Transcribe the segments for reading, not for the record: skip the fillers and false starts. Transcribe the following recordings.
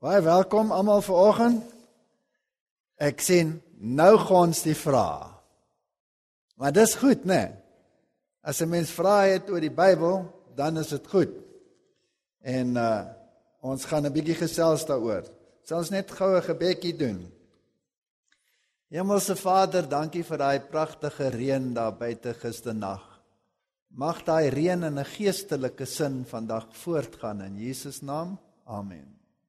Baie welkom almal vanoggend. Ek sien nou gons die vrae. Maar dis goed, né? As 'n mens vrae het oor die Bybel, dan is dit goed. En ons gaan 'n bietjie gesels daaroor. Sal ons net gou 'n gebedjie doen. Hemelse Vader, dankie vir daai pragtige reën daar buite gisternag. Mag daai reën in 'n geestelike sin vandag voortgaan in Jesus naam. Amen.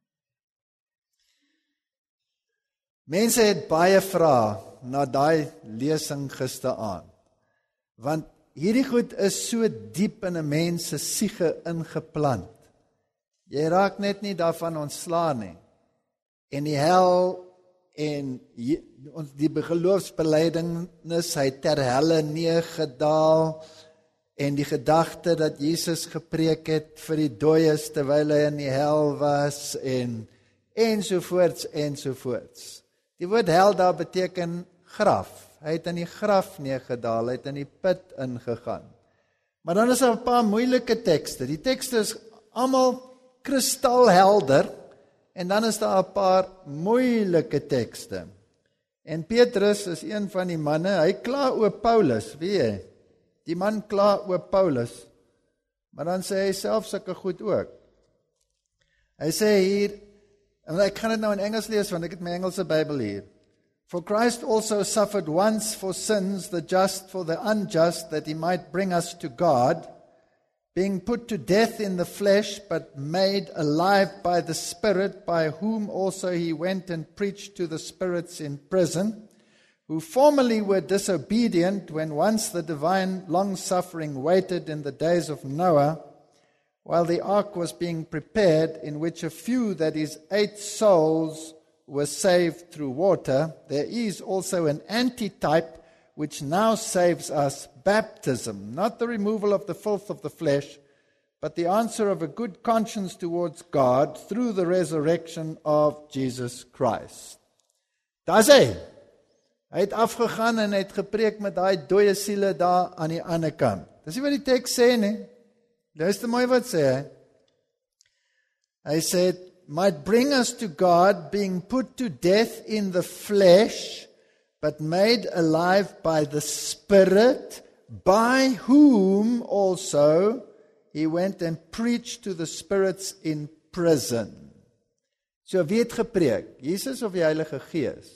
Mense het baie vrae na daai lesing gisteraand. Want hierdie goed is so diep in 'n mens se siege ingeplant. Jy raak net nie daarvan ontslaan nie. En die hel en die geloofsbelijdenis, hy ter helle neergedaal, en die gedagte dat Jesus gepreek het vir die dooies terwyl hy in die hel was, ensovoorts, ensovoorts. Die woord hel daar beteken graf. Hy het in die graf neergedaal, hy het in die put ingegaan. Maar dan is daar 'n paar moeilike tekste. Die tekste is almal kristalhelder, en dan is daar 'n paar moeilike tekste. En Petrus is een van die manne, hy kla oor Paulus, weet jy? Die man kla oor Paulus, maar dan sê hy self sulke goed ook. Hy sê hier, en ek gaan dit nou in Engels lees, want ek het my Engelse Bybel hier. For Christ also suffered once for sins, the just for the unjust, that he might bring us to God, being put to death in the flesh, but made alive by the Spirit, by whom also he went and preached to the spirits in prison, who formerly were disobedient when once the divine long-suffering waited in the days of Noah, while the ark was being prepared, in which a few, that is 8 souls, were saved through water. There is also an antitype which now saves us, baptism, not the removal of the filth of the flesh, but the answer of a good conscience towards God through the resurrection of Jesus Christ. Daar's hy. Hy het afgegaan en hy het gepreek met daai dooie siele daar aan die ander kant. Dis nie wat die teks sê nie. Luister mooi wat sê hy. Hy sê, might bring us to God, being put to death in the flesh, but made alive by the Spirit, by whom also he went and preached to the spirits in prison. So wie het gepreek? Jesus of die Heilige Gees?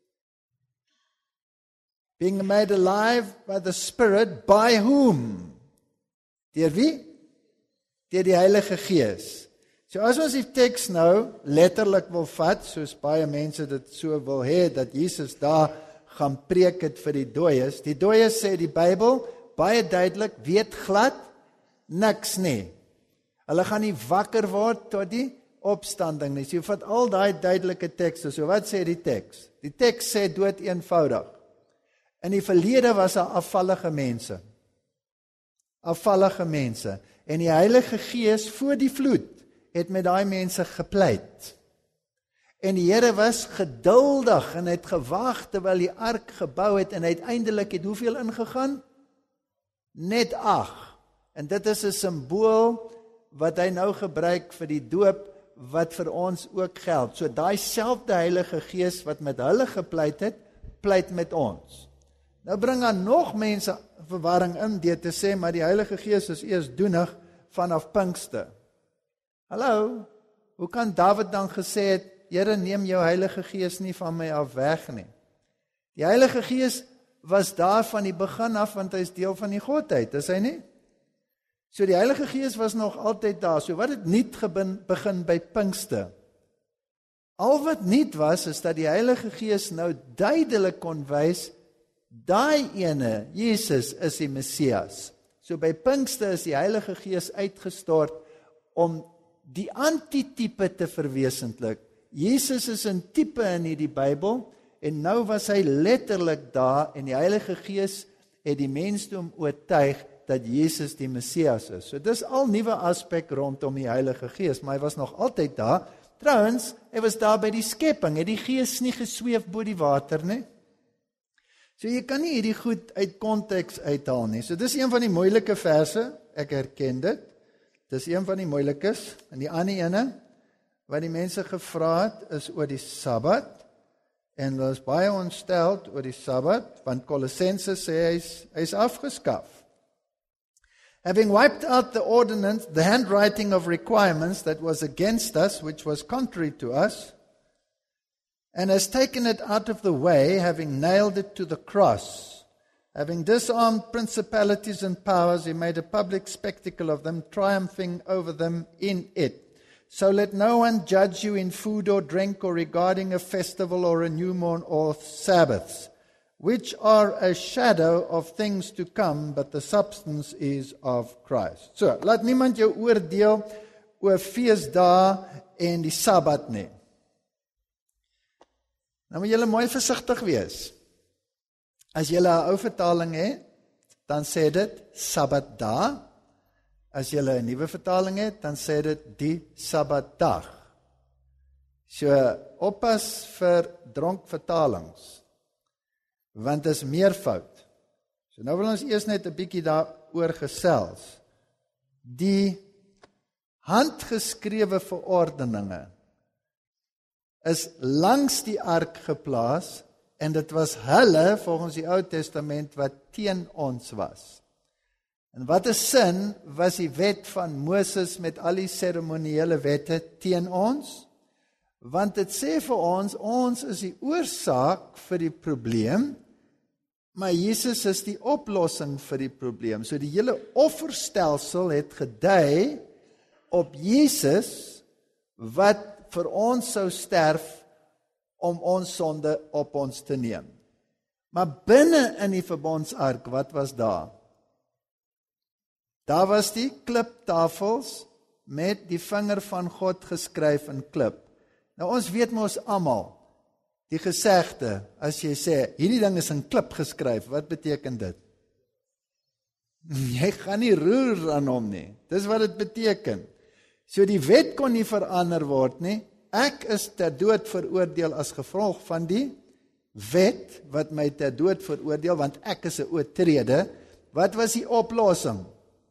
Being made alive by the Spirit, by whom? Deur wie? Deur die Heilige Gees. So as ons die teks nou letterlik wil vat, soos baie mense dit so wil hê, dat Jesus daar gaan preek het vir die dooies. Die dooies, sê die Bybel, baie duidelik, weet glad niks nie. Hulle gaan nie wakker word tot die opstanding nie. So jy vat al daai duidelike tekste. So wat sê die teks? Die teks sê dood eenvoudig. In die verlede was daar afvallige mense. Afvallige mense. En die Heilige Gees voor die vloed het met daai mense gepleit. En die Here was geduldig en het gewag terwyl die ark gebou het en uiteindelik het hoeveel ingegaan? Net 8. En dit is 'n simbool wat hy nou gebruik vir die doop wat vir ons ook geld. So daai selfde Heilige Gees wat met hulle gepleit het, pleit met ons. Nou bring dan nog mense verwarring in deur te sê, maar die Heilige Gees is eers doenig vanaf Pinkster. Hallo, hoe kan Dawid dan gesê het, Here, neem jou Heilige Gees nie van my af weg nie. Die Heilige Gees was daar van die begin af, want hy is deel van die Godheid, is hy nie? So die Heilige Gees was nog altyd daar. So wat het nuut begin by Pinkster? Al wat nuut was, is dat die Heilige Gees nou duidelik kon wys, daai ene, Jesus, is die Messias. So by Pinkster is die Heilige Gees uitgestort om die antitype te verwesentlik. Jesus is 'n tipe in hierdie Bybel, en nou was hy letterlik daar, en die Heilige Gees het die mensdom oortuig dat Jesus die Messias is. So dis al nuwe aspek rondom die Heilige Gees, maar hy was nog altyd daar. Trouwens, hy was daar by die skepping, het die Gees nie gesweef bo die water nie. So jy kan nie hierdie goed uit konteks uithaal nie. So dis een van die moeilike verse, ek herken dit. Dis een van die moeilikes, en die ander ene, wat die mense gevra het, is oor die Sabbat, en hulle is baie ontsteld oor die Sabbat, want Kolossense sê hy's afgeskaf. Having wiped out the ordinance, the handwriting of requirements that was against us, which was contrary to us, and has taken it out of the way, having nailed it to the cross. Having disarmed principalities and powers, he made a public spectacle of them, triumphing over them in it. So let no one judge you in food or drink or regarding a festival or a new moon or Sabbaths, which are a shadow of things to come, but the substance is of Christ. So, laat niemand jou oordeel oor feesdae en die Sabbat nie. Nou moet julle mooi versigtig wees. As julle 'n ou vertaling het, dan sê dit Sabbatdag. As jy 'n nuwe vertaling het, dan sê dit die Sabbatdag. So, oppas vir dronk vertalings, want dit is meervoud. So nou wil ons eers net 'n bietjie daaroor gesels. Die handgeskrewe verordeninge is langs die ark geplaas, en dit was hulle, volgens die Ou Testament, wat teen ons was. En wat 'n sin was die wet van Moses met al die seremoniële wette teen ons? Want dit sê vir ons is die oorsaak vir die probleem, maar Jesus is die oplossing vir die probleem. So die hele offerstelsel het gedui op Jesus, wat vir ons sou sterf om ons sonde op ons te neem. Maar binne in die verbondsark, wat was daar? Daar was die kliptafels met die vinger van God geskryf in klip. Nou ons weet mos almal, die gesegde, as jy sê, hierdie ding is in klip geskryf, wat beteken dit? Jy gaan nie roer aan hom nie, dis wat dit beteken. So die wet kon nie verander word nie, ek is ter dood veroordeel as gevolg van die wet, wat my ter dood veroordeel, want ek is 'n oortrede. Wat was die oplossing?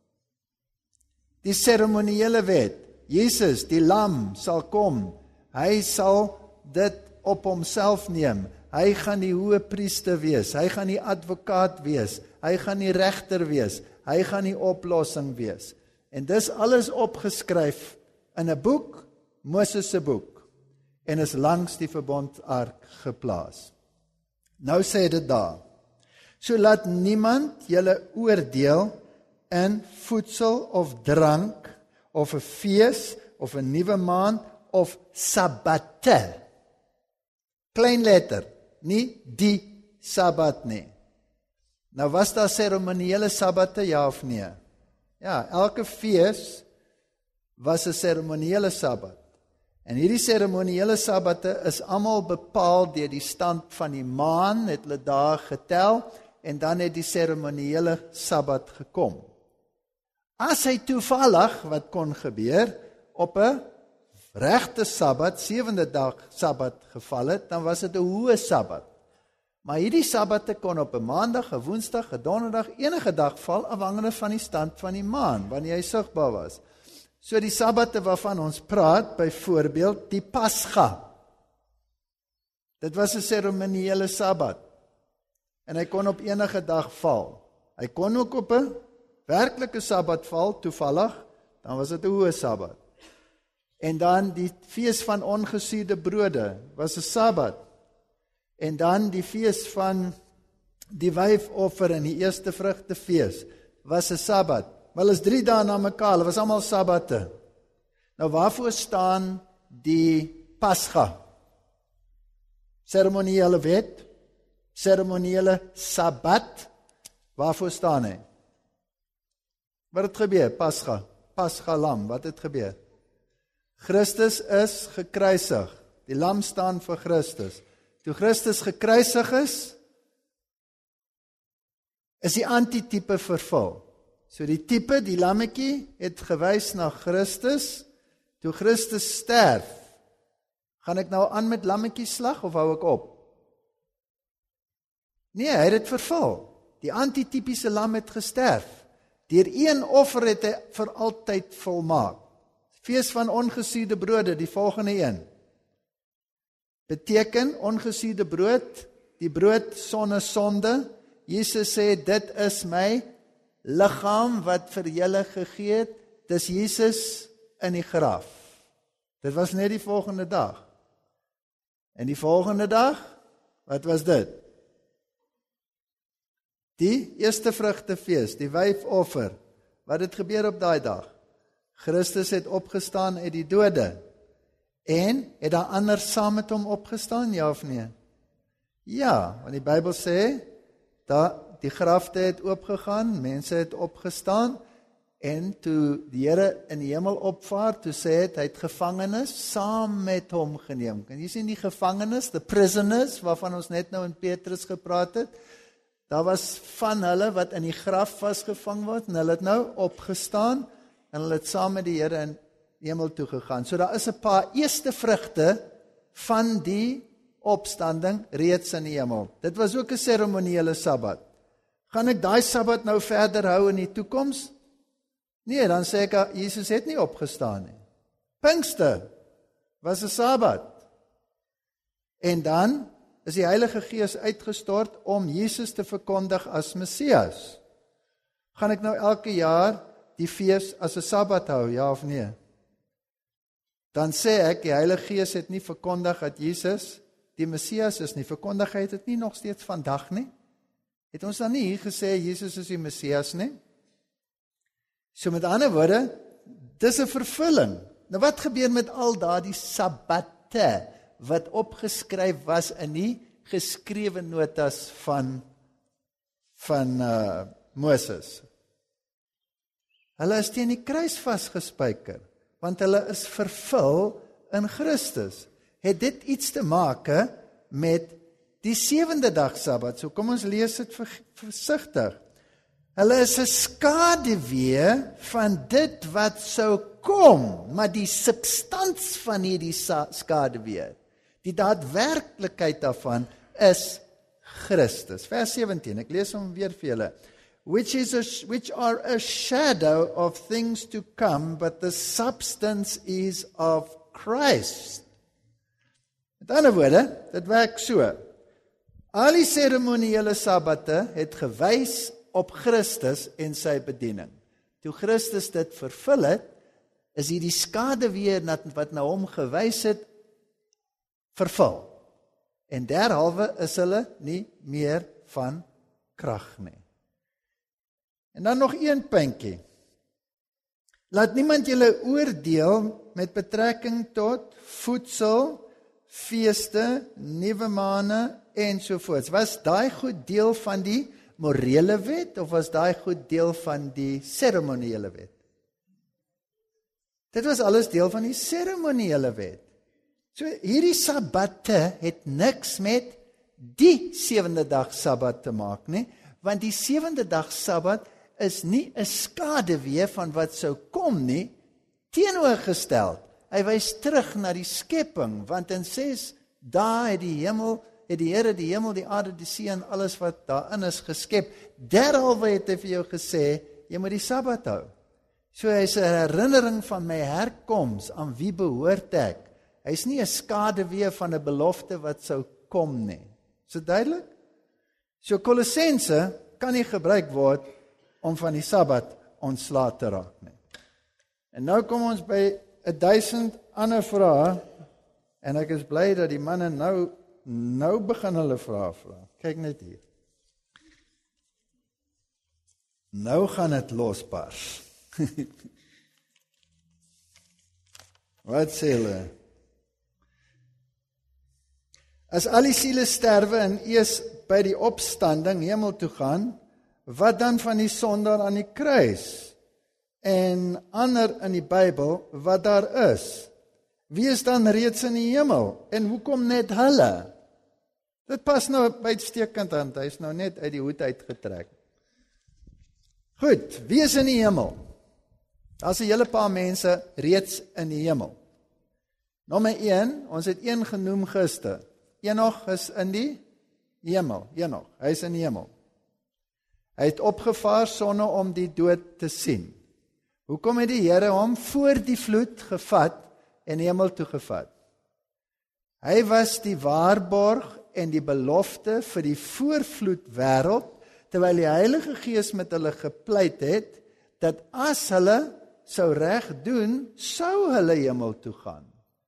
Die seremoniële wet. Jesus, die lam, sal kom. Hy sal dit op homself neem. Hy gaan die hoëpriester wees. Hy gaan die advokaat wees. Hy gaan die regter wees. Hy gaan die oplossing wees. En dis alles opgeskryf in 'n boek, Moses se boek. En is langs die verbondsark geplaas. Nou sê dit daar. So laat niemand julle oordeel in voedsel of drank, of 'n fees, of 'n nuwe maand, of sabbate. Klein letter, nie die Sabbat nie. Nou was daar seremoniële sabbate, ja of nee? Ja, elke fees was 'n seremoniële sabbat. En hierdie seremoniële sabbate is almal bepaal deur die stand van die maan, het hulle daar getel, en dan het die seremoniële sabbat gekom. As hy toevallig, wat kon gebeur, op 'n regte sabbat, 7de dag sabbat geval het, dan was dit 'n hoë sabbat. Maar hierdie sabbate kon op 'n maandag, 'n woensdag, 'n donderdag, enige dag val, afhangende van die stand van die maan, wanneer hy sigbaar was. So die sabbate waarvan ons praat, byvoorbeeld die Pasga. Dit was 'n seremoniële sabbat. En hy kon op enige dag val. Hy kon ook op 'n werklike sabbat val, toevallig, dan was dit 'n hoë sabbat. En dan die fees van ongesuurde brode, was 'n sabbat. En dan die fees van die wyfoffer en die eerste vrugtefees, was 'n sabbat. Maar hulle is 3 dae na mekaar, hulle was almal sabbate. Nou waarvoor staan die Pasga? Seremoniële wet, seremoniële sabbat, waarvoor staan hy? Wat het gebeur? Pasga lam, wat het gebeur? Christus is gekruisig. Die lam staan vir Christus. Toe Christus gekruisig is die antitipe vervul. So die tipe, die lammetjie, het gewys na Christus. Toe Christus sterf, gaan ek nou aan met lammetjie slag of hou ek op? Nee, hy het dit vervul. Die antitipiese lam het gesterf. Deur een offer het hy vir altyd volmaak. Fees van ongesuurde brode, die volgende een. Beteken ongesuurde brood, die brood sonder sonde. Jesus sê, dit is my liggaam wat vir julle gegee het. Dis Jesus in die graf. Dit was net die volgende dag. En die volgende dag, wat was dit? Die eerste vrugtefees, die wyfoffer. Wat het gebeur op daai dag? Christus het opgestaan uit die dode. En het daar ander saam met hom opgestaan, ja of nee? Ja, want die Bybel sê, die grafte het oopgegaan, mense het opgestaan, en toe die Here in die hemel opvaar, toe sê hy het gevangenes saam met hom geneem. Kan jy sien die gevangenes, the prisoners, waarvan ons net nou in Petrus gepraat het, daar was van hulle wat in die graf vasgevang word, en hulle het nou opgestaan, en hulle het saam met die Here in die hemel toe gegaan. So daar is 'n paar eerste vrugte van die opstanding reeds in die hemel. Dit was ook 'n seremoniële Sabbat. Gaan ek daai Sabbat nou verder hou in die toekoms? Nee, dan sê ek, Jesus het nie opgestaan nie. Pinkster was 'n Sabbat. En dan is die Heilige Gees uitgestort om Jesus te verkondig as Messias. Gaan ek nou elke jaar die fees as 'n Sabbat hou, ja of nee? Dan sê ek, die Heilige Gees het nie verkondig dat Jesus die Messias is nie. Verkondig hy dit nie nog steeds vandag nie? Het ons dan nie hier gesê, Jesus is die Messias nie? So met ander woorde, dis 'n vervulling. Nou wat gebeur met al daardie Sabbatte, wat opgeskryf was in die geskrewe notas van Moses? Hulle is teen die kruis vasgespijker, want hulle is vervul in Christus. Het dit iets te maak met die 7de dag Sabbat? So kom ons lees dit versigtig. Hulle is 'n skaduwee van dit wat sou kom, maar die substans van hierdie skaduwee, die daadwerklikheid daarvan is Christus. Vers 17, ek lees hom weer vir julle. Which are a shadow of things to come, but the substance is of Christ. Met ander woorde, dit werk so. Al die seremoniële Sabbatte het gewys op Christus en sy bediening. Toe Christus dit vervul het, is hierdie skaduwee wat na hom gewys het, vervul. En derhalwe is hulle nie meer van krag nie. En dan nog een puntjie. Laat niemand julle oordeel met betrekking tot voedsel, feeste, nuwe maande ensovoorts. Was daai goed deel van die morele wet of was daai goed deel van die seremoniële wet? Dit was alles deel van die seremoniële wet. So hierdie Sabbatte het niks met die 7de dag Sabbat te maak nie, want die 7de dag Sabbat is nie 'n skaduwee van wat sou kom nie, teenoorgestel. Hy wys terug na die skepping, want in 6 dae het die Here die hemel, die aarde, die see en alles wat daarin is geskep. Derhalwe het hy vir jou gesê, jy moet die Sabbat hou. So hy is 'n herinnering van my herkoms, aan wie behoort ek. Hy is nie 'n skaduwee van 'n belofte wat sou kom nie. Is dit duidelik? So Kolossense kan nie gebruik word om van die Sabbat ontslae te raak nie. En nou kom ons by 1000 ander vrae, en ek is bly dat die manne nou begin hulle vrae vra. Kyk net hier. Nou gaan dit losbars. Wat sê hulle? As al die siele sterwe en eers by die opstanding hemel toe gaan, wat dan van die sondaar aan die kruis? En ander in die Bybel wat daar is? Wie is dan reeds in die hemel? En hoekom net hulle? Dit pas nou uitstekend aan, hy is nou net uit die hoed uitgetrek. Goed, wie is in die hemel? Daar is 'n hele paar mense reeds in die hemel. Nommer 1, ons het een genoem gister. Enoch is in die hemel. Enoch, hy is in die hemel. Hy het opgevaar sonder om die dood te sien. Hoekom het die Here hom voor die vloed gevat en hemel toe gevat? Hy was die waarborg en die belofte vir die voorvloed wêreld, terwyl die Heilige Gees met hulle gepleit het, dat as hulle sou reg doen, sou hulle hemel toe gaan.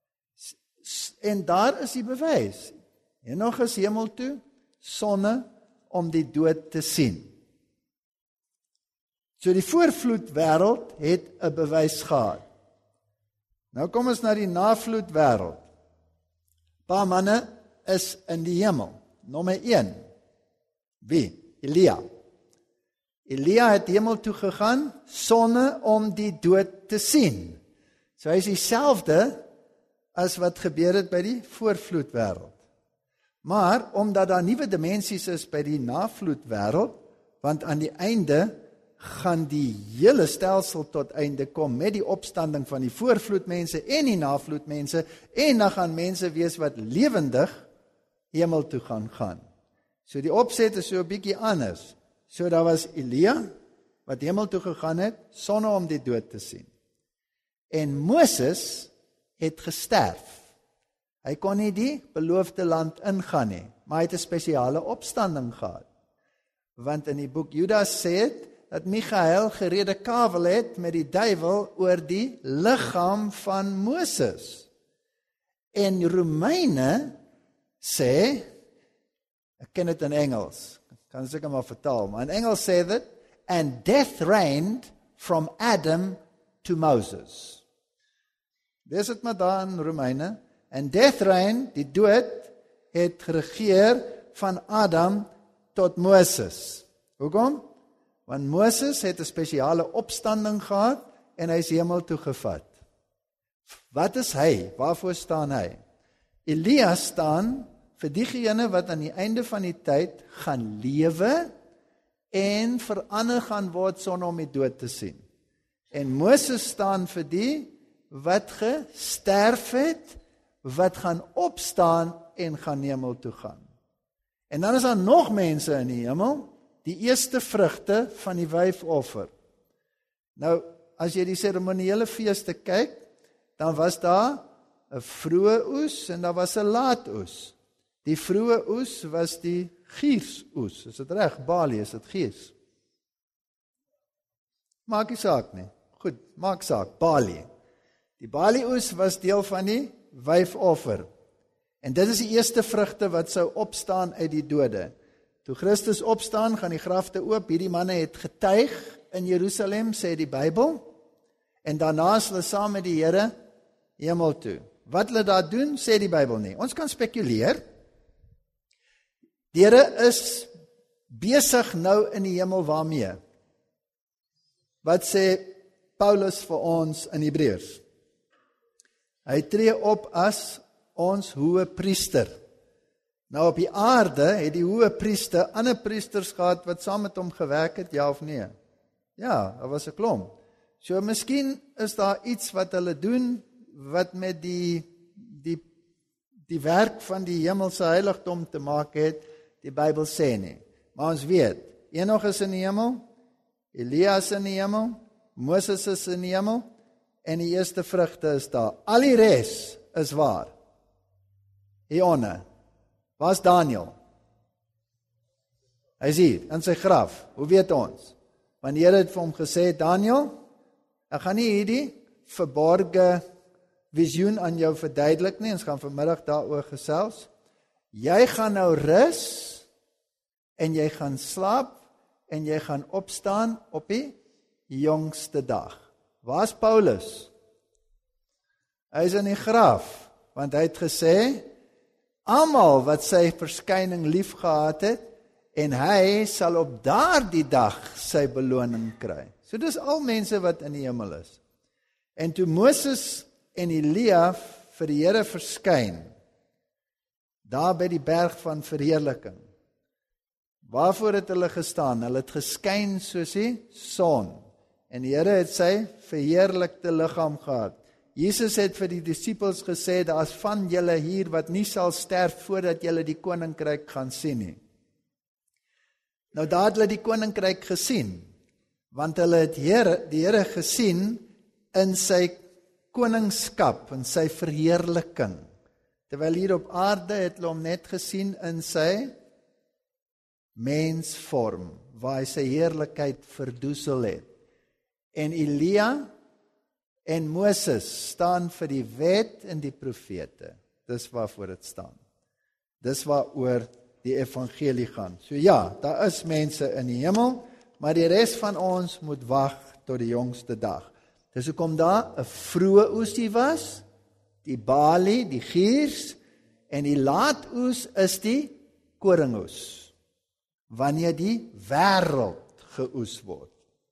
En daar is die bewys. Henog is hemel toe, sonne om die dood te sien. So die voorvloed wêreld het 'n bewys gehad. Nou kom ons na die navloed wêreld. Paar manne is in die hemel. Nommer 1. Wie? Elia. Elia het hemel toe gegaan, sonne om die dood te sien. So hy is dieselfde as wat gebeur het by die voorvloed wêreld. Maar omdat daar nuwe dimensies is by die navloed wêreld, want aan die einde gaan die hele stelsel tot einde kom met die opstanding van die voorvloedmense en die navloedmense, en dan gaan mense wees wat lewendig hemel toe gaan. So die opset is so 'n bietjie anders. So daar was Elia wat hemel toe gegaan het, sonne om die dood te sien. En Moses het gesterf. Hy kon nie die beloofde land ingaan nie, maar hy het 'n spesiale opstanding gehad. Want in die boek Judas sê het, dat Michael geredekavel het met die duiwel oor die liggaam van Moses. En Romeine sê, ek ken dit in Engels, kan seker maar vertaal, maar in Engels sê dit, and death reigned from Adam to Moses. Dis het maar daar in Romeine, and death reigned, die dood, het geregeer van Adam tot Moses. Hoekom? Want Moses het 'n spesiale opstanding gehad en hy is hemel toe gevat. Wat is hy? Waarvoor staan hy? Elia staan vir diegene wat aan die einde van die tyd gaan lewe en verander gaan word sonder om die dood te sien. En Moses staan vir die wat gesterf het, wat gaan opstaan en gaan hemel toe gaan. En dan is daar nog mense in die hemel, die eerste vrugte van die wyfoffer. Nou, as jy die seremoniële feeste kyk, dan was daar 'n vroeë oes en daar was 'n laat oes. Die vroeë oes was die giersoes. Is dit reg? Bali, is dit giers? Maak nie saak nie. Goed, maak saak. Bali. Die Bali oes was deel van die wyfoffer. En dit is die eerste vrugte wat sou opstaan uit die dode. Toe Christus opstaan, gaan die grafte oop. Hierdie manne het getuig in Jerusalem, sê die Bybel. En daarna is hulle saam met die Here hemel toe. Wat hulle daar doen, sê die Bybel nie. Ons kan spekuleer. Die Here is besig nou in die hemel waarmee? Wat sê Paulus vir ons in Hebreërs? Hy tree op as ons hoë priester. Nou op die aarde het die hoë priester ander priesters gehad wat saam met hom gewerk het, ja of nee? Ja, daar was 'n klomp. So miskien is daar iets wat hulle doen wat met die werk van die hemelse heiligdom te maak het, die Bybel sê nie. Maar ons weet, Enoch is in die hemel, Elia is in die hemel, Moses is in die hemel, en die eerste vrugte is daar. Al die res is waar. Hieronder. Waar's Daniel? Hy is hier, in sy graf. Hoe weet ons? Want die Here het vir hom gesê, Daniel, ek gaan nie hierdie verborge visioen aan jou verduidelik nie, ons gaan vanmiddag daaroor gesels. Jy gaan nou rus, en jy gaan slaap, en jy gaan opstaan op die jongste dag. Waar's Paulus? Hy is in die graf, want hy het gesê, almal wat sy verskyning lief gehad het, en hy sal op daardie dag sy beloning kry. So dis al mense wat in die hemel is. En toe Moses en Elia vir die Here verskyn, daar by die berg van verheerliking, waarvoor het hulle gestaan? Hulle het geskyn soos die son, en die Here het sy verheerlikte liggaam gehad. Jesus het vir die disippels gesê, daar is van julle hier wat nie sal sterf voordat julle die koninkryk gaan sien nie. Nou daar het hulle die koninkryk gesien, Want hulle het die Here gesien in sy koningskap, in sy verheerliking. Terwyl hier op aarde het hulle hom net gesien in sy mensvorm, waar hy sy heerlikheid verdoesel het. En Elia en Moses staan vir die wet en die profete. Dis waarvoor dit staan. Dis waaroor die evangelie gaan. So ja, daar is mense in die hemel, maar die res van ons moet wag tot die jongste dag. Dis hoekom daar 'n vroeë oesie was, die balie, die giers, en die laat oes is die koringoes, wanneer die wêreld geoes word.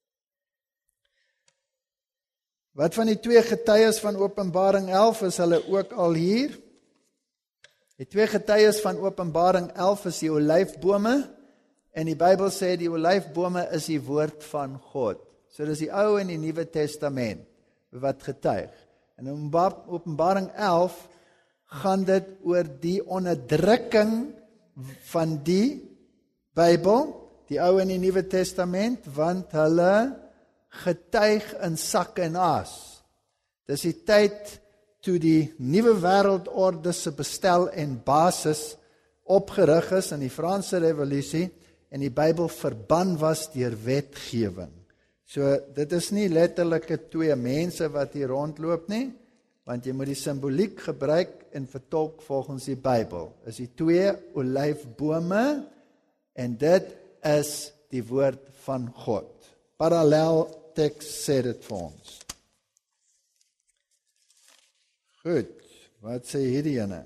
Wat van die twee getuies van Openbaring 11 is hulle ook al hier? Die twee getuies van Openbaring 11 is die olyfbome, en die Bybel sê die olyfbome is die woord van God. So dis die Ou en die Nuwe Testament wat getuig. En in Openbaring 11 gaan dit oor die onderdrukking van die Bybel, die Ou en die Nuwe Testament, want hulle getuig in sak en as. Dis die tyd toe die nuwe wêreldorde se bestel en basis opgerig is in die Franse Revolusie en die Bybel verban was deur wetgewing. So dit is nie letterlike twee mense wat hier rondloop nie, want jy moet die simboliek gebruik en vertolk volgens die Bybel. Is die twee olyfbome en dit is die woord van God. Parallel teks sê dit vir ons. Goed, wat sê hierdie ene?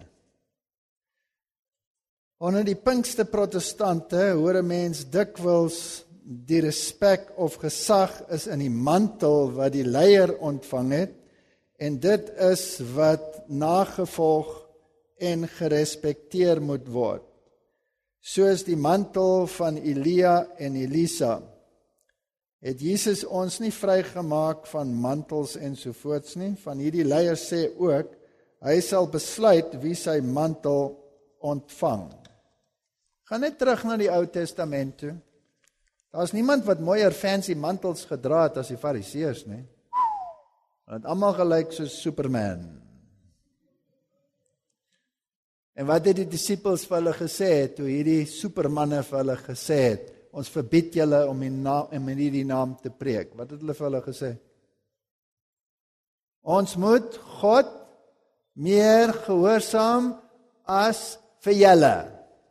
Onder die Pinkster protestante hoor 'n mens dikwels die respek of gesag is in die mantel wat die leier ontvang het, en dit is wat nagevolg en gerespekteer moet word. Soos die mantel van Elia en Elisa. Het Jesus ons nie vrygemaak van mantels ensovoorts nie. Van hierdie leiers sê ook, hy sal besluit wie sy mantel ontvang. Gaan net terug na die Ou Testament toe. Daar's niemand wat mooier fancy mantels gedra het as die Fariseërs nie. Hulle het almal gelyk soos Superman. En wat het die disippels vir hulle gesê toe hierdie supermanne vir hulle gesê het, ons verbied julle om in hierdie naam te preek? Wat het hulle vir hulle gesê? Ons moet God meer gehoorsaam as vir julle.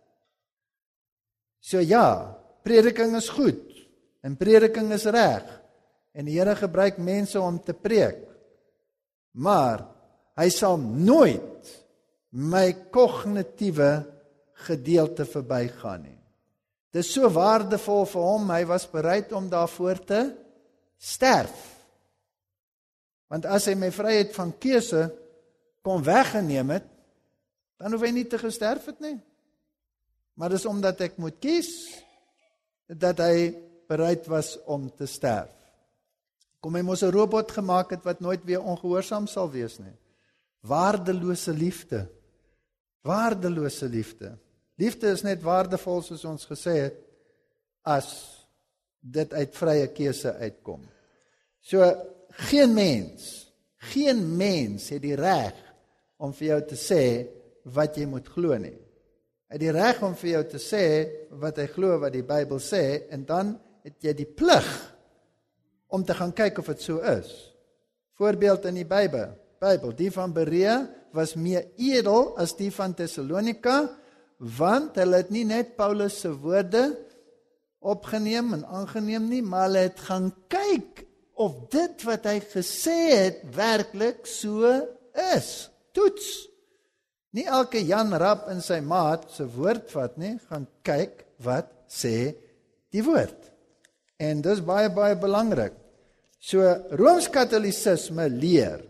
So ja, prediking is goed en prediking is reg en die Here gebruik mense om te preek. Maar hy sal nooit my kognitiewe gedeelte verbygaan nie. Dit is so waardevol vir hom, hy was bereid om daarvoor te sterf. Want as hy my vryheid van keuse kon weggeneem het, dan hoef hy nie te gesterf het nie. Maar dis omdat ek moet kies, dat hy bereid was om te sterf. Kom hy mos 'n robot gemaak het wat nooit weer ongehoorsaam sal wees nie. Waardelose liefde. Waardelose liefde. Liefde is net waardevol soos ons gesê het, as dit uit vrye keuse uitkom. So, geen mens het die reg om vir jou te sê wat jy moet glo nie. Hy het die reg om vir jou te sê wat hy glo wat die Bybel sê, en dan het jy die plig om te gaan kyk of dit so is. Voorbeeld in die Bybel, die van Berea was meer edel as die van Thessalonika, want hulle het nie net Paulus se woorde opgeneem en aangeneem nie, maar hulle het gaan kyk of dit wat hy gesê het werklik so is. Toets. Nie elke Jan Rap in sy maat se woord vat nie, gaan kyk wat sê die woord. En dis baie, baie belangrik. So, Rooms-Katolisisme leer,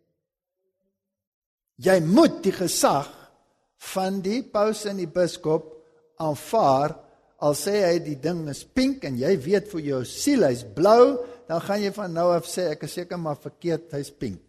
jy moet die gesag van die paus en die biskop aanvaar, al sê hy die ding is pink en jy weet vir jou siel hy's blou, dan gaan jy van nou af sê, ek is seker maar verkeerd, hy's pink.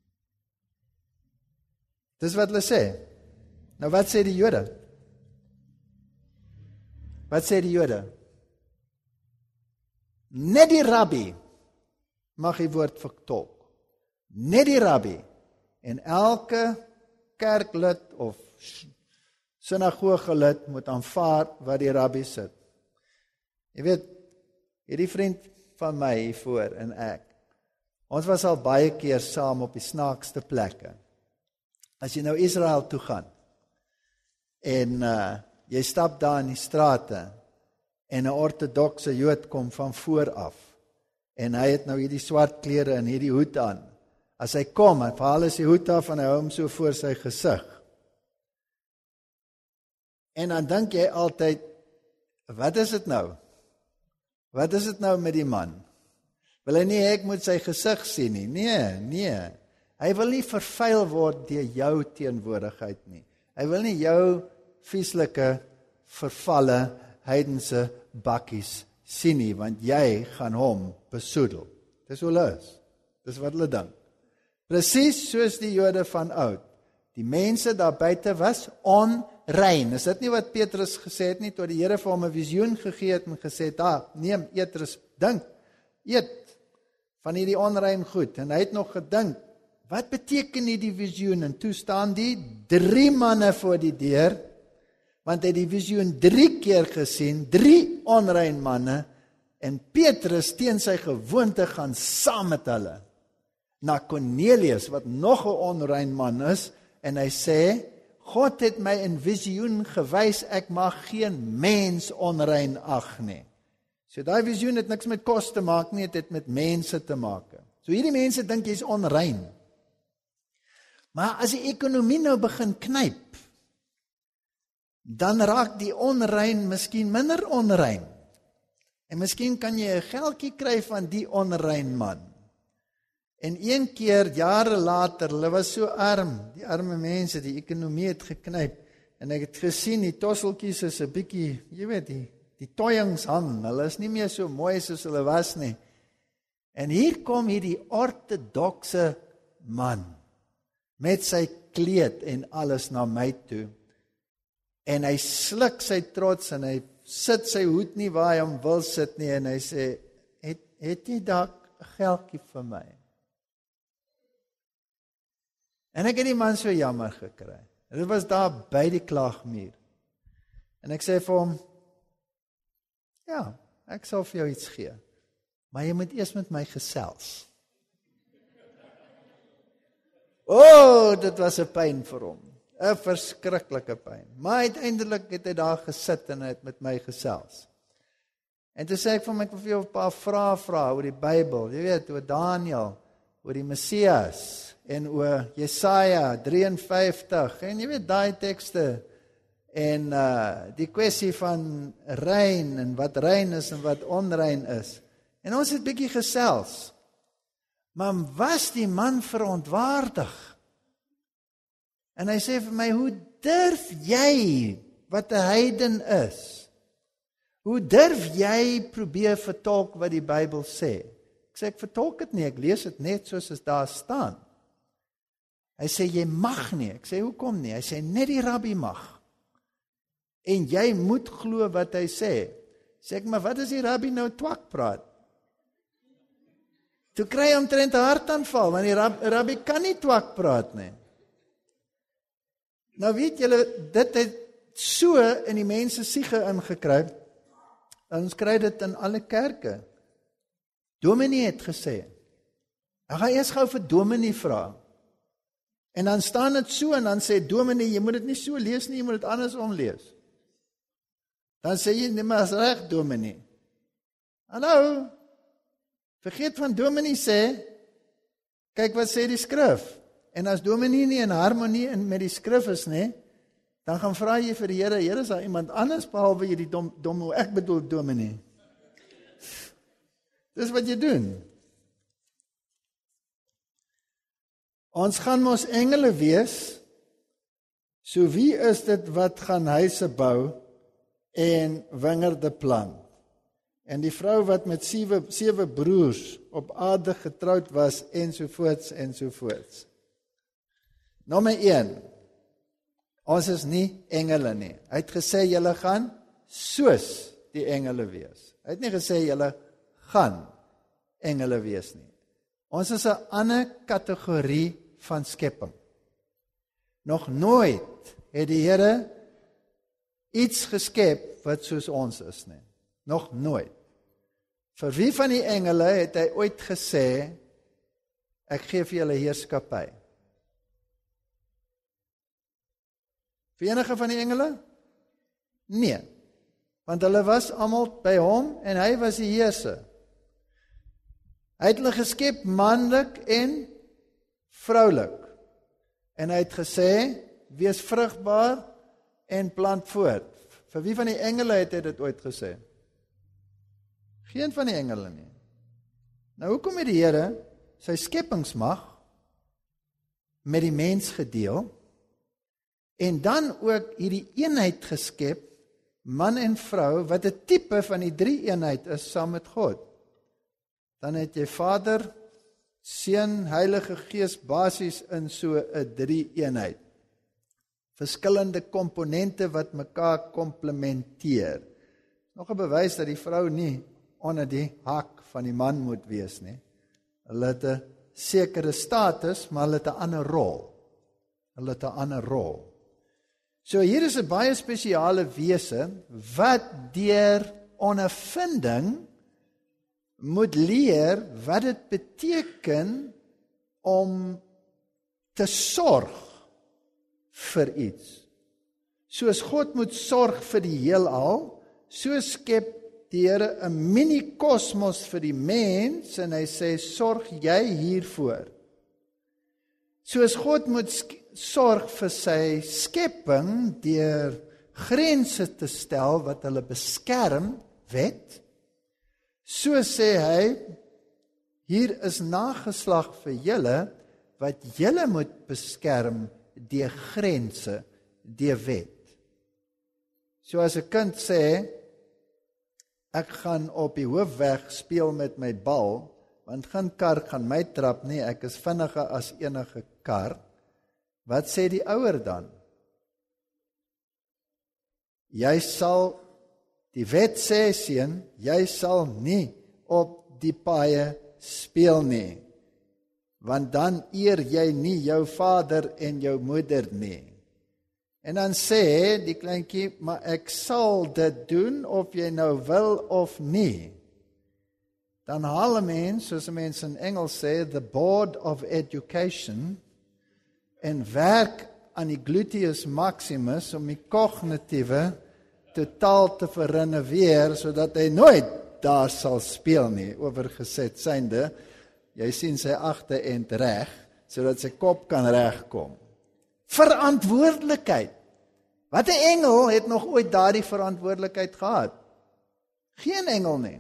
Dis wat hulle sê. Nou wat sê die Jode? Wat sê die Jode? Net die rabbi mag die woord vertolk. Net die rabbi. En elke kerklid of sinagogelid moet aanvaar wat die rabbi sê. Jy weet, hierdie vriend van my hiervoor en ek, ons was al baie keer saam op die snaakste plekke. As jy nou Israel toe gaan, en jy stap daar in die strate, en 'n ortodokse Jood kom van voor af, en hy het nou hierdie swart klere en hierdie hoed aan. As hy kom, hy haal sy hoed af en hy hou hom so voor sy gesig. En dan dink jy altyd, wat is dit nou? Wat is dit nou met die man? Wil hy nie ek moet sy gesig sien nie? Nee. Hy wil nie vervuil word deur jou teenwoordigheid nie. Hy wil nie jou vieslike, vervalle, heidense bakkies sien nie, want jy gaan hom besoedel. Dis hoe hulle is. Dis wat hulle dink. Presies soos die Jode van oud. Die mense daar buite was onrein. Is dit nie wat Petrus gesê het nie, toe die Here vir hom 'n visioen gegee het en gesê het, neem, eet van hierdie onrein goed. En hy het nog gedink, wat beteken die visioen? En toe staan die 3 manne voor die deur, want hy het die visioen 3 keer gesien, 3 onrein manne, en Petrus teen sy gewoonte gaan saam met hulle na Cornelius, wat nog 'n onrein man is, en hy sê, God het my in visioen gewys, ek mag geen mens onrein ag nie. So daai visioen het niks met kos te maak nie, dit het met mense te maak. So hierdie mense dink jy's onrein. Maar as die ekonomie nou begin knyp, dan raak die onrein miskien minder onrein. En miskien kan jy 'n geldjie kry van die onrein man. En een keer, jare later, hulle was so arm, die arme mense, die ekonomie het geknyp, en ek het gesien, die tosseltjies is 'n bietjie, jy weet, die toyings hang, hulle is nie meer so mooi soos hulle was nie. En hier kom hierdie ortodokse man, met sy kleed en alles na my toe, en hy sluk sy trots, en hy sit sy hoed nie waar hy hom wil sit nie, en hy sê, het jy dalk 'n geldjie vir my? En ek het die man so jammer gekry. En dit was daar by die klaagmuur. En ek sê vir hom, ja, ek sal vir jou iets gee, maar jy moet eers met my gesels. Dit was 'n pyn vir hom. 'n Verskriklike pyn. Maar uiteindelik het hy daar gesit en hy het met my gesels. En toe sê ek vir hom, ek wil vir jou 'n paar vrae vra oor die Bybel. Jy weet, oor Daniël, oor die Messias, en oor Jesaja 53, en jy weet daai tekste, en die kwessie van rein, en wat rein is en wat onrein is. En ons het bietjie gesels, maar was die man verontwaardig? En hy sê vir my, hoe durf jy, wat 'n heiden is, hoe durf jy probeer vertolk wat die Bybel sê? Ek sê, ek vertolk dit nie, ek lees dit net soos as daar staan. Hy sê, jy mag nie. Ek sê, hoekom nie? Hy sê, net die rabbi mag. En jy moet glo wat hy sê. Sê ek, maar wat as die rabbi nou twak praat? Toe kry hy omtrent 'n hartaanval, want die rabbi kan nie twak praat nie. Nou weet julle, dit het so in die mense siege ingekry, ons kry dit in alle kerke. Dominee het gesê, ek gaan eers gou vir dominee vra. En dan staan dit so, en dan sê dominee, jy moet dit nie so lees nie, jy moet dit andersom lees. Dan sê jy, nee, maar is reg, dominee. Hallo, vergeet van dominee sê, kyk wat sê die skrif. En as dominee nie in harmonie met die skrif is nie, dan gaan vra jy vir die Here, Here, is daar iemand anders behalwe jy die dom, ek bedoel dominee. Dis wat jy doen. Ons gaan mos engele wees, so wie is dit wat gaan huise bou en wingerde plant? En die vrou wat met 7 broers op aarde getroud was, ensovoorts, ensovoorts. Nommer 1, ons is nie engele nie. Hy het gesê, julle gaan soos die engele wees. Hy het nie gesê, julle gaan engele wees nie. Ons is 'n ander kategorie van skepping. Nog nooit het die Here iets geskep wat soos ons is nie. Nog nooit. Vir wie van die engele het hy ooit gesê, ek gee vir julle heerskappy? Vir enige van die engele? Nee. Want hulle was almal by hom en hy was die heerser. Hy het hulle geskep manlik en vroulik. En hy het gesê, wees vrugbaar en plant voort. Vir wie van die engele het hy dit ooit gesê? Geen van die engele nie. Nou hoekom het die Here sy skepingsmag met die mens gedeel en dan ook hierdie eenheid geskep, man en vrou, wat 'n tipe van die drie eenheid is saam met God? Dan het jy Vader, Seun, Heilige Gees basies in so 'n drie eenheid. Verskillende komponente wat mekaar komplementeer. Nog 'n bewys dat die vrou nie onder die hak van die man moet wees nie. Hulle het 'n sekere status, maar hulle het 'n ander rol. Hulle het 'n ander rol. So hier is 'n baie spesiale wese wat deur ondervinding moet leer wat dit beteken om te sorg vir iets. Soos God moet sorg vir die heelal, so skep die Here 'n mini-kosmos vir die mens en hy sê, sorg jy hiervoor. Soos God moet sorg vir sy skepping deur grense te stel wat hulle beskerm, wet, so sê hy, hier is nageslag vir julle wat julle moet beskerm deur grense, deur wet. So as 'n kind sê, ek gaan op die hoofweg speel met my bal, want geen kar gaan my trap nie, ek is vinniger as enige kar. Wat sê die ouer dan? Jy sal, die wet sê, seun, jy sal nie op die paaie speel nie, want dan eer jy nie jou vader en jou moeder nie. En dan sê die kleintjie, maar ek sal dit doen of jy nou wil of nie. Dan haal 'n mens, soos 'n mens in Engels sê, the board of education, en werk aan die gluteus maximus om die kognitiewe totaal te verrenoveer, sodat hy nooit daar sal speel nie, oorgeset synde, jy sien sy agterend reg, sodat sy kop kan regkom. Verantwoordelikheid. Wat 'n engel het nog ooit daardie verantwoordelikheid gehad? Geen engel nie.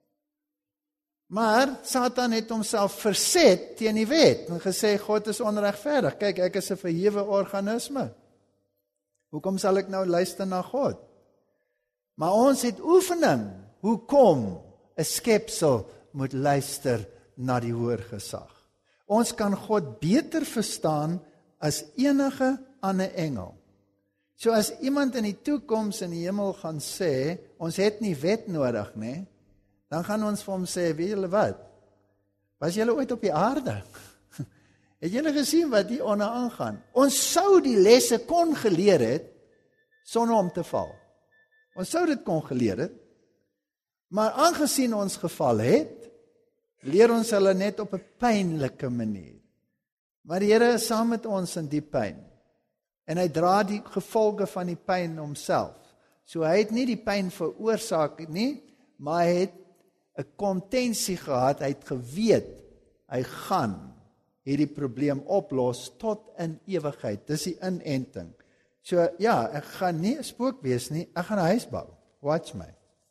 Maar Satan het homself verset teen die wet en gesê God is onregverdig. Kyk, ek is 'n verhewe organisme. Hoekom sal ek nou luister na God? Maar ons het oefening. Hoekom 'n skepsel moet luister na die hoër gesag? Ons kan God beter verstaan as enige ander engel. So as iemand in die toekoms in die hemel gaan sê, ons het nie wet nodig nie, dan gaan ons vir hom sê, weet julle wat? Was julle ooit op die aarde? Het julle gesien wat hier onder aangaan? Ons sou die lesse kon geleer het sonder om te val. Ons sou dit kon geleer het, maar aangesien ons geval het, leer ons hulle net op 'n pynlike manier. Maar die Here is saam met ons in die pyn. En hy dra die gevolge van die pyn homself. So hy het nie die pyn veroorsaak nie, maar hy het 'n kontensie gehad, hy het geweet, hy gaan hierdie probleem oplos tot in ewigheid. Dis die inenting. So ja, ek gaan nie 'n spook wees nie, ek gaan 'n huis bou. Watch my.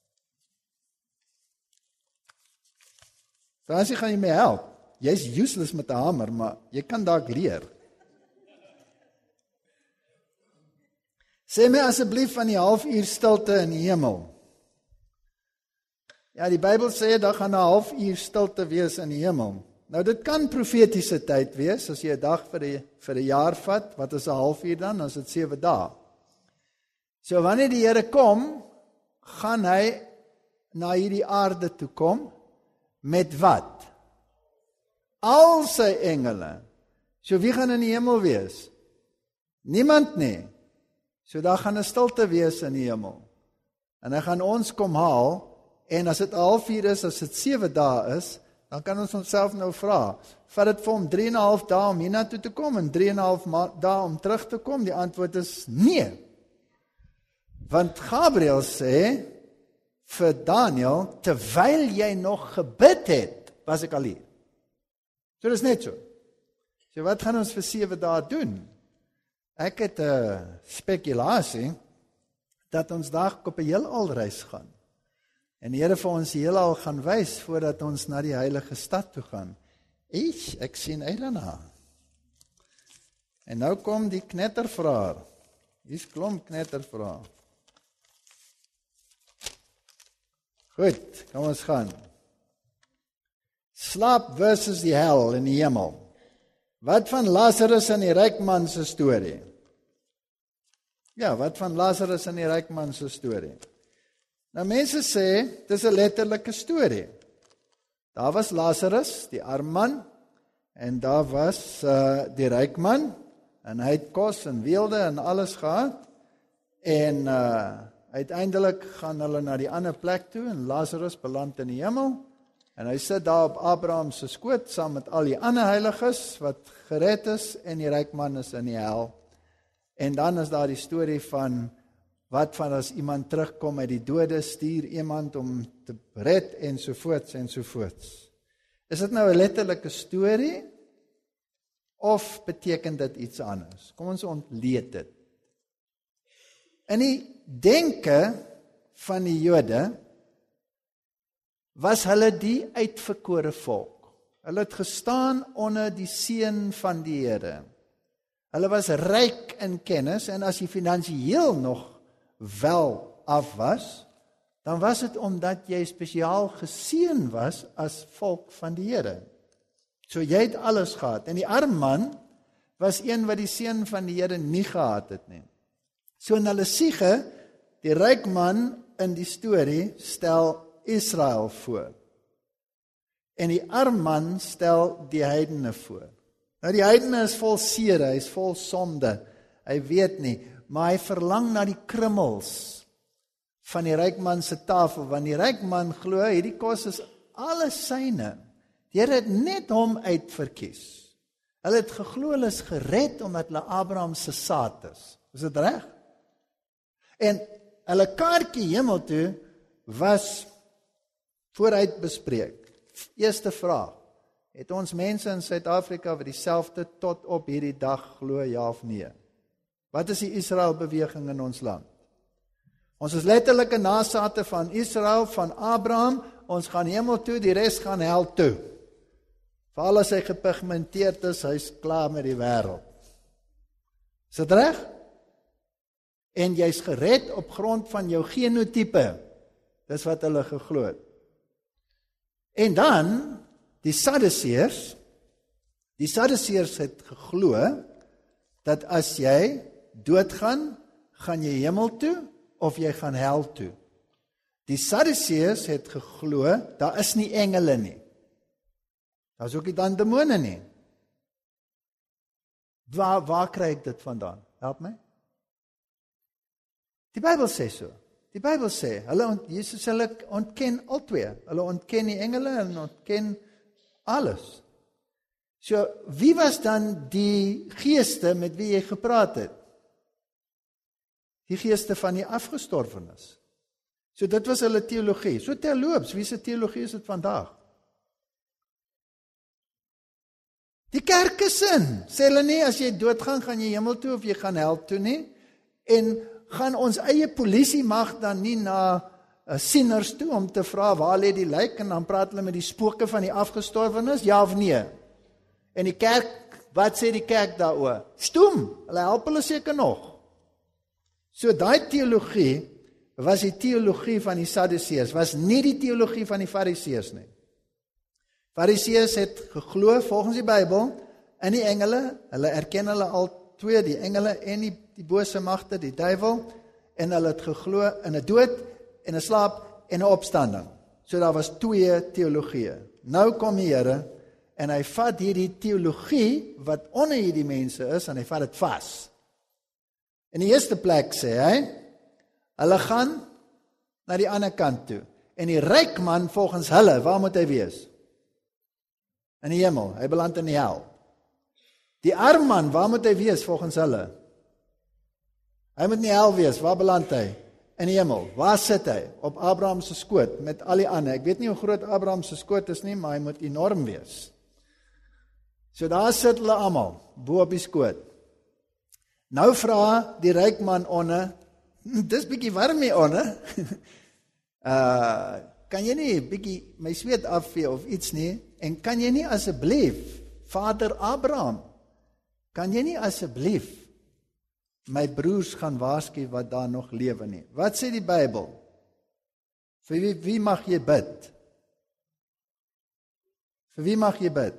Fransie, gaan jy my help? Jy's useless met 'n hamer, maar jy kan dalk leer. Sê my asseblief van die halfuur stilte in die hemel. Ja, die Bybel sê daar gaan 'n halfuur stilte wees in die hemel. Nou dit kan profetiese tyd wees, as jy 'n dag vir 'n jaar vat, wat is 'n halfuur dan? Dan is dit 7 dae. So wanneer die Here kom, gaan hy na hierdie aarde toe kom Met wat? Al sy engele. So wie gaan in die hemel wees? Niemand nie. So daar gaan 'n stilte wees in die hemel. En hy gaan ons kom haal, en as dit 4 is, as dit 7 dae is, dan kan ons onsself nou vra, vat dit vir hom 3,5 dae om hiernatoe te kom, en 3,5 dae om terug te kom? Die antwoord is nee. Want Gabriël sê vir Daniël, terwyl jy nog gebid het, was ek al hier. So dis net so. So wat gaan ons vir 7 dae doen? Ek het 'n spekulasie dat ons dalk op 'n heelalreis gaan. En die Here vir ons die heelal gaan wys voordat ons na die heilige stad toe gaan. Ek sien uit daarna. En nou kom die knettervraer. Hier's klomp knettervrae. Goed, kom ons gaan. Slaap versus die hel in die hemel. Wat van Lazarus en die ryk man se storie? Ja, wat van Lazarus en die ryk man se storie? Nou mense sê, dis 'n letterlike storie. Daar was Lazarus, die arm man, en daar was die ryk man, en hy het kos en weelde en alles gehad, en uiteindelik gaan hulle na die ander plek toe, en Lazarus beland in die hemel, en hy sit daar op Abraham se skoot, saam met al die ander heiliges, wat gered is, en die ryk man is in die hel. En dan is daar die storie van, wat van as iemand terugkom uit die dode, stuur iemand om te red, ensovoorts, ensovoorts. Is dit nou 'n letterlike storie, of beteken dit iets anders? Kom ons ontleed dit. In die denke van die Jode, was hulle die uitverkore volk. Hulle het gestaan onder die seën van die Here. Hulle was ryk in kennis, en as jy finansiëel nog wel af was, dan was dit omdat jy spesiaal geseën was as volk van die Here. So jy het alles gehad, en die arm man was een wat die seën van die Here nie gehad het nie. So in hulle siege, die ryk man in die storie stel Israel voor. En die arm man stel die heidene voor. Nou die heidene is vol seere, hy is vol sonde, hy weet nie, maar hy verlang na die krummels van die ryk man se tafel, want die ryk man glo, hierdie kos is alles syne. Die Here het net hom uitverkies. Hulle het geglo hulle is gered omdat hulle Abraham se saad is. Is dit reg? En hulle kaartjie hemel toe was vooruit bespreek. Eerste vraag, het ons mense in Suid-Afrika wat dieselfde tot op hierdie dag glo, ja of nee? Wat is die Israel-beweging in ons land? Ons is letterlike nasate van Israel, van Abraham, ons gaan hemel toe, die res gaan hel toe. Veral as hy gepigmenteerd is, hy's klaar met die wêreld. Is dit reg? En jy's gered op grond van jou genotipe. Dis wat hulle geglo het. En dan, die Sadduseërs het geglo, dat as jy doodgaan, gaan jy hemel toe, of jy gaan hel toe. Die Sadduseërs het geglo, daar is nie engele nie. Daar is ook nie dan demone nie. Waar kry ek dit vandaan? Help my. Die Bybel sê so. Die Bybel sê, Jesus ontken albei. Hulle ontken die engele en ontken alles. So, wie was dan die geeste met wie jy gepraat het? Die geeste van die afgestorwenes. So dit was hulle teologie. So terloops, wie se teologie is dit vandag? Die kerk is in. Sê hulle nie, as jy doodgaan, gaan jy hemel toe of jy gaan hel toe nie? En gaan ons eie polisie mag dan nie na sieners toe om te vra waar lê die lijk, en dan praat hulle met die spooke van die afgestorwenes, ja of nee? En die kerk, wat sê die kerk daaroor? Stoem, hulle help hulle seker nog. So daai teologie was die teologie van die Sadduseërs, was nie die teologie van die Fariseërs nie. Fariseërs het geglo volgens die Bybel in die engele, hulle erken hulle al twee, die engele en die bose magte, die duiwel, en hulle het geglo in 'n dood en 'n slaap en 'n opstanding. So daar was 2 teologieë. Nou kom die Here en hy vat hierdie teologie wat onder hierdie mense is en hy vat dit vas. In die eerste plek sê hy, hulle gaan na die ander kant toe. En die ryk man volgens hulle, waar moet hy wees? In die hemel, hy beland in die hel. Die arm man, waar moet hy wees volgens hulle? Hy moet in die hel wees, waar beland hy? In die hemel, waar sit hy? Op Abraham se skoot, met al die ander. Ek weet nie hoe groot Abraham se skoot is nie, maar hy moet enorm wees. So daar sit hulle almal, bo op die skoot. Nou vra die ryk man onder, dis bietjie warm hier onder, kan jy nie bietjie my sweet afvee of iets nie, en kan jy nie asseblief, Vader Abraham, kan jy nie asseblief my broers gaan waarsku wat daar nog lewe nie? Wat sê die Bybel? Vir wie mag jy bid? Vir wie mag jy bid?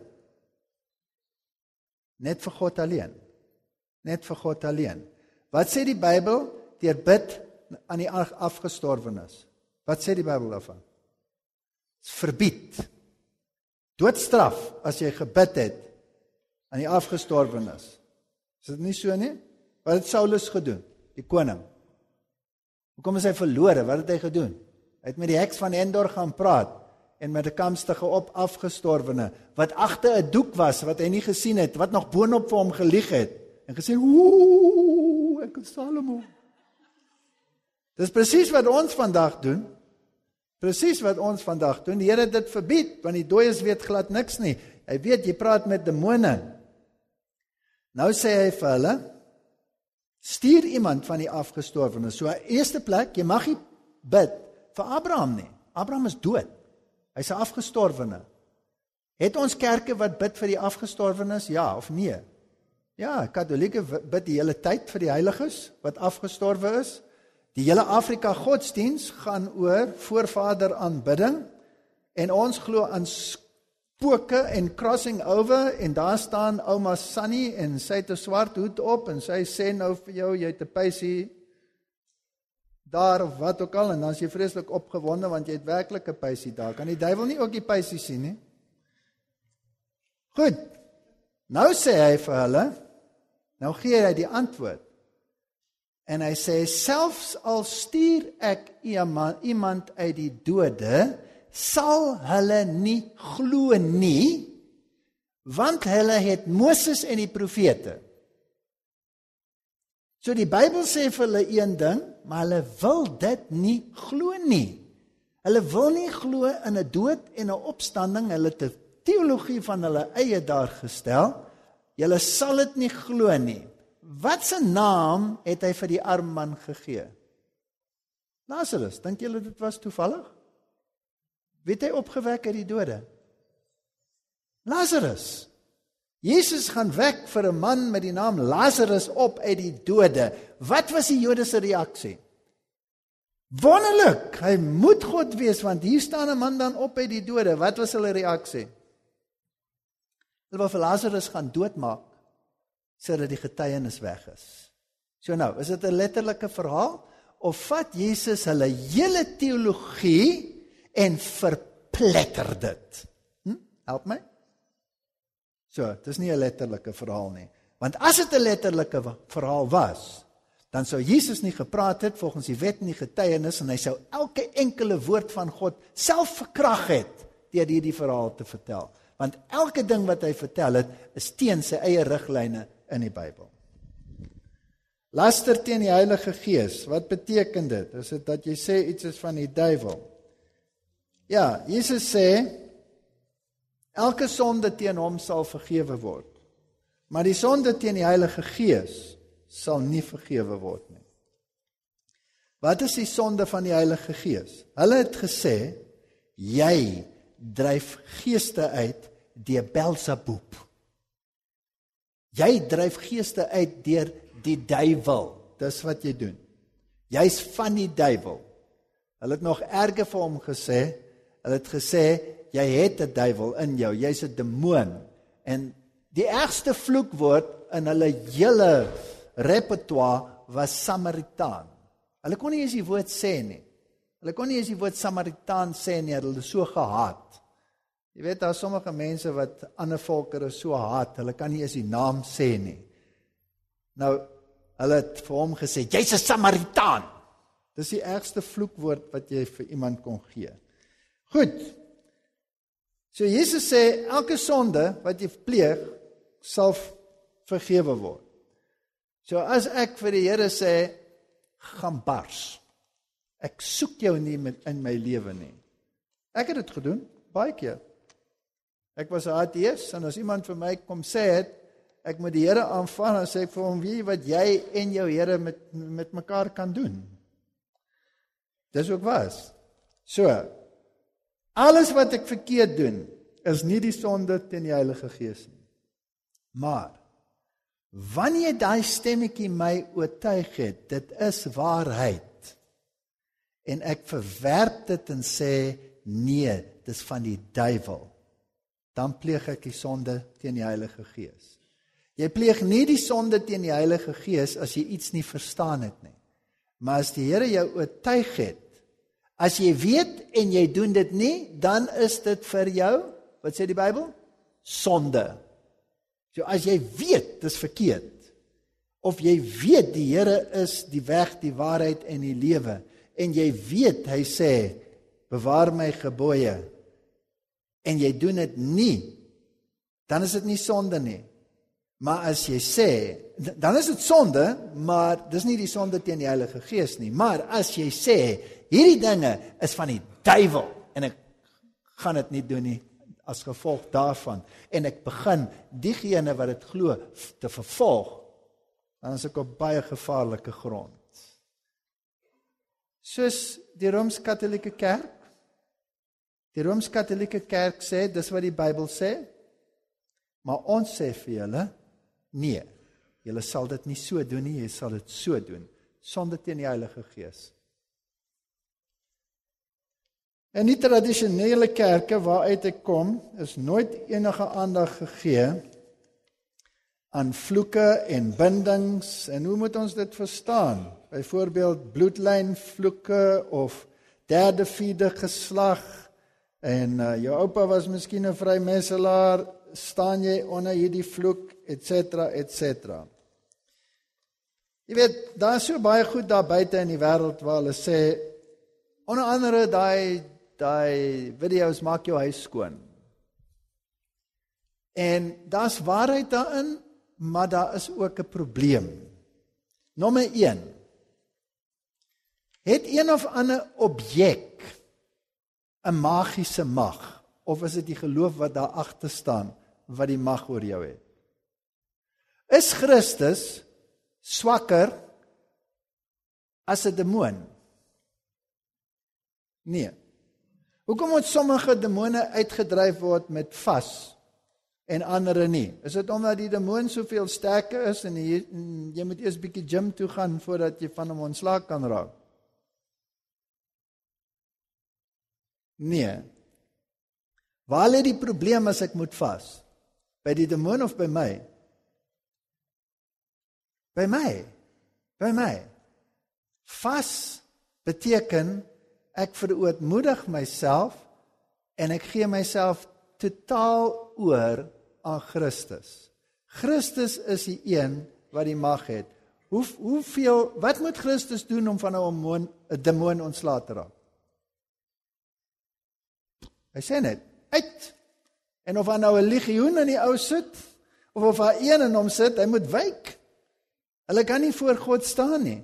Net vir God alleen. Net vir God alleen. Wat sê die Bybel? Deur bid aan die afgestorwenes. Wat sê die Bybel daarvan? Dit is verbied. Doodstraf as jy gebid het aan die afgestorwenes. Is dit nie so nie? Wat het Saulus gedoen? Die koning. Hoekom is hy verlore? Wat het hy gedoen? Hy het met die heks van Endor gaan praat en met 'n kamstige op afgestorwene wat agter 'n doek was wat hy nie gesien het, wat nog boonop vir hom gelieg het en gesê, "Ooh, ek is Salomo." Dis presies wat ons vandag doen. Presies wat ons vandag doen. Die Here het dit verbied, want die dooies weet glad niks nie. Hy weet jy praat met demone. Nou sê hy vir hulle, stuur iemand van die afgestorwenes. So eerste plek, jy mag nie bid vir Abraham nie. Abraham is dood. Hy's 'n afgestorwene. Het ons kerke wat bid vir die afgestorwenes? Ja of nee? Ja, Katolieke bid die hele tyd vir die heiliges wat afgestorwe is. Die hele Afrika godsdiens gaan oor voorvader aanbidding en ons glo aan spooke en crossing over en daar staan ouma Sunny en sy het 'n swart hoed op en sy sê nou vir jou, jy het 'n peisie daar of wat ook al en dan is jy vreeslik opgewonde want jy het werklik 'n peisie daar. Kan die duiwel nie ook die peisie sien nie? Goed, nou sê hy vir hulle, nou gee hy die antwoord. En hy sê, selfs al stuur ek iemand uit die dode, sal hulle nie glo nie, want hulle het Moses en die profete. So die Bybel sê vir hulle een ding, maar hulle wil dit nie glo nie. Hulle wil nie glo in 'n dood en 'n opstanding, hulle het 'n teologie van hulle eie daar gestel. Julle sal dit nie glo nie. Wat 'n naam het hy vir die arm man gegee? Lazarus, dink julle dit was toevallig? Wie het hy opgewek uit die dode? Lazarus. Jesus gaan wek vir 'n man met die naam Lazarus op uit die dode. Wat was die Joodse reaksie? Wonderlik, hy moet God wees, want hier staan 'n man dan op uit die dode. Wat was hulle reaksie? Hulle wou vir Lazarus gaan doodmaak, sodat die getuienis weg is. So nou, is dit 'n letterlike verhaal, of vat Jesus hulle hele teologie en verpletter dit? Help my? So, dit is nie 'n letterlike verhaal nie. Want as dit 'n letterlike verhaal was, dan sou Jesus nie gepraat het volgens die wet en die getuienis, en hy sou elke enkele woord van God self verkrag het deur hierdie verhaal te vertel. Want elke ding wat hy vertel het, is teen sy eie riglyne in die Bybel. Laster teen die Heilige Gees, wat beteken dit? Is dit dat jy sê iets is van die duiwel? Ja, Jesus sê, elke sonde teen hom sal vergewe word. Maar die sonde teen die Heilige Gees sal nie vergewe word nie. Wat is die sonde van die Heilige Gees? Hulle het gesê, jy dryf geeste uit deur Belzebub. Jy dryf geeste uit deur die duiwel. Dis wat jy doen. Jy's van die duiwel. Hulle het nog erger vir hom gesê. Hulle het gesê, jy het 'n duiwel in jou. Jy's 'n demoon. En die ergste vloekwoord in hulle hele repertoire was Samaritaan. Hulle kon nie eens die woord sê nie. Hulle kon nie eens die woord Samaritaan sê nie, hulle so gehaat. Jy weet, daar is sommige mense wat ander volkere so haat, hulle kan nie eens die naam sê nie. Nou, hulle het vir hom gesê, jy's 'n Samaritaan. Dis die ergste vloekwoord wat jy vir iemand kon gee. Goed. So Jesus sê, elke sonde wat jy pleeg, sal vergewe word. So as ek vir die Here sê, gaan bars. Ek soek jou nie in my lewe nie. Ek het dit gedoen, baie keer. Ek was 'n ateïs, en as iemand vir my kom sê het, ek moet die Here aanvaar, dan sê ek vir hom, weet jy wat jy en jou Here met mekaar kan doen? Dis ook was. So, alles wat ek verkeerd doen, is nie die sonde teen die Heilige Gees nie. Maar, wanneer daai stemmetjie my oortuig het, dit is waarheid, en ek verwerp dit en sê, nee, dis van die duiwel, dan pleeg ek die sonde teen die Heilige Gees. Jy pleeg nie die sonde teen die Heilige Gees as jy iets nie verstaan het nie. Maar as die Here jou oortuig het, as jy weet en jy doen dit nie, dan is dit vir jou, wat sê die Bybel? Sonde. So as jy weet, dis verkeerd, of jy weet die Here is die weg, die waarheid en die lewe, en jy weet, hy sê, bewaar my gebooie, en jy doen dit nie, dan is dit nie sonde nie. Maar as jy sê, dan is dit sonde, maar dis nie die sonde teen die Heilige Gees nie. Maar as jy sê, hierdie dinge is van die duiwel, en ek gaan dit nie doen nie, as gevolg daarvan, en ek begin diegene wat dit glo te vervolg, dan is ek op baie gevaarlike grond. Soos die Rooms-Katolieke Kerk. Die Rooms-Katolieke Kerk sê, dis wat die Bybel sê, maar ons sê vir julle, nee, julle sal dit nie so doen nie, jy sal dit so doen, sonde teen die Heilige Gees. En die tradisionele kerke waaruit ek kom, is nooit enige aandag gegee aan vloeke en bindings, en hoe moet ons dit verstaan? Byvoorbeeld bloedlynvloeke of derde, vierde geslag, en jou oupa was miskien 'n vrymesselaar, staan jy onder hierdie vloek, etc., etc. Jy weet, daar is so baie goed daar buite in die wêreld waar hulle sê, onder andere daai video's maak jou huis skoon. En daar's waarheid daarin, maar daar is ook 'n probleem. Nommer 1. Het een of ander objek 'n magiese mag, of is dit die geloof wat daar agter staan, wat die mag oor jou het? Is Christus swakker as 'n demoon? Nee. Hoekom moet sommige demone uitgedryf word met vas en ander nie? Is dit omdat die demoon soveel sterker is en jy moet eers bietjie gym toe gaan voordat jy van hom ontslae kan raak? Nee. Waar lê die probleem as ek moet vas? By die demoon of by my? By my. By my. Vas beteken ek verootmoedig myself en ek gee myself totaal oor aan Christus. Christus is die een wat die mag het. Wat moet Christus doen om van 'n demoon ontslae te raak? Hy sê net, uit. En of hy nou 'n legioen in die ou sit, of hy een in hom sit, hy moet wyk. Hulle kan nie voor God staan nie.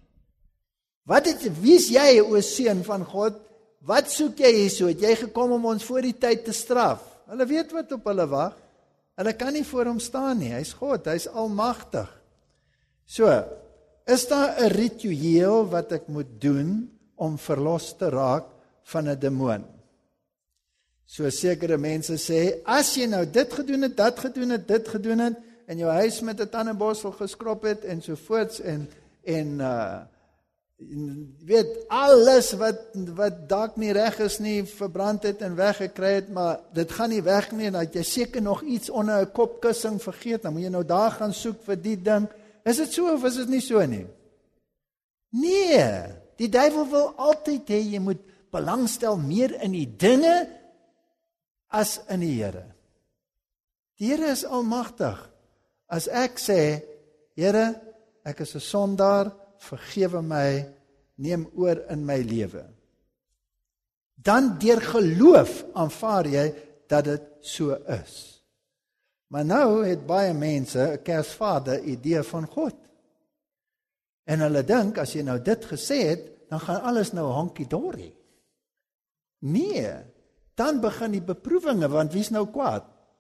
Wie is jy, o seun van God? Wat soek jy hierso? Het jy gekom om ons voor die tyd te straf? Hulle weet wat op hulle wag. Hulle kan nie voor hom staan nie. Hy's God, hy's almagtig. So, is daar 'n ritueel wat ek moet doen om verlos te raak van 'n demoon? So sekere mense sê, as jy nou dit gedoen het, dat gedoen het, dit gedoen het, en jou huis met 'n tandeborsel geskrop het, en so voorts, en weet, alles wat dalk nie reg is nie, verbrand het en weggekry het, maar dit gaan nie weg nie, en dat jy seker nog iets onder 'n kopkussing vergeet, dan moet jy nou daar gaan soek vir die ding. Is dit so of is dit nie so nie? Nee, Die duiwel wil altyd hê jy moet belangstel meer in die dinge as in die Here. Die Here is almagtig. As ek sê, Here, ek is 'n sondaar, vergewe my, neem oor in my lewe. Dan deur geloof aanvaar jy dat dit so is. Maar nou het baie mense 'n Kersvader idee van God. En hulle dink as jy nou dit gesê het, dan gaan alles nou honky-dory. Nee, dan begin die beproewinge, want wie's nou kwaad?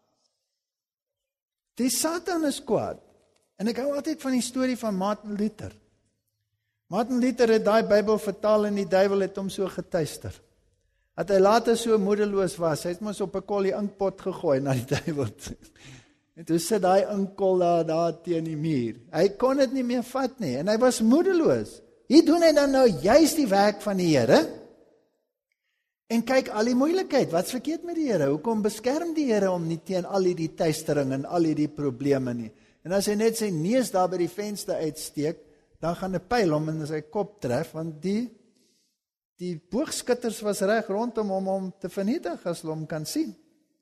Die Satan is kwaad. En ek hou altyd van die storie van Martin Luther. Martin Luther het daai Bybel vertaal en die duiwel het hom so getuister. Dat hy later so moedeloos was, hy het mos op 'n kollie inkpot gegooi na die duiwel. En toe sit daai inkol daar teen die muur. Hy kon dit nie meer vat nie en hy was moedeloos. Hier doen hy dan nou juis die werk van die Here. En kyk al die moeilikheid, wat's verkeerd met die Here? Hoekom beskerm die Here hom nie teen al hierdie tuistering en al hierdie probleme nie? En as hy net sy neus daar by die venster uitsteek, dan gaan 'n pyl hom in sy kop tref, want die boogskutters was reg rondom hom om te vernietig as hulle hom kan sien.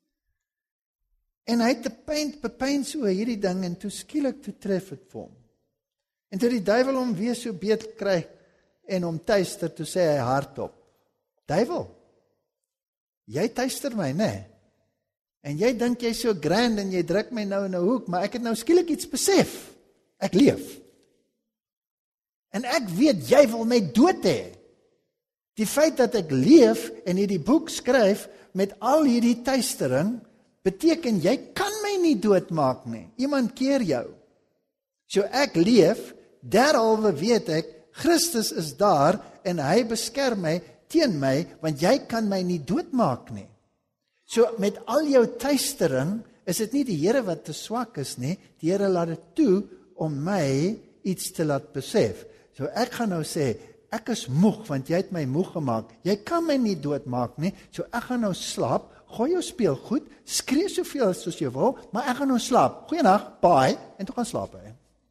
En hy het bepyn so hierdie ding en toe skielik toe tref dit vir hom. En toe die duiwel hom weer so beet kry en hom tuister, toe sê hy hardop: "Duiwel, jy tuister my, né? En jy dink jy's so grand en jy druk my nou in 'n hoek, maar ek het nou skielik iets besef. Ek leef. En ek weet jy wil my dood hê. Die feit dat ek leef en hierdie boek skryf met al hierdie tuistering, beteken jy kan my nie doodmaak nie. Iemand keer jou. So ek leef, derhalwe weet ek, Christus is daar en hy beskerm my teen my, want jy kan my nie doodmaak nie. So met al jou tuistering, is dit nie die Here wat te swak is nie, die Here laat dit toe om my iets te laat besef. So ek gaan nou sê, ek is moeg, want jy het my moeg gemaak. Jy kan my nie doodmaak nie, so ek gaan nou slaap, gooi jou speelgoed, skree soveel soos jy wil, maar ek gaan nou slaap. Goeienag, bye, en toe gaan slaap hy.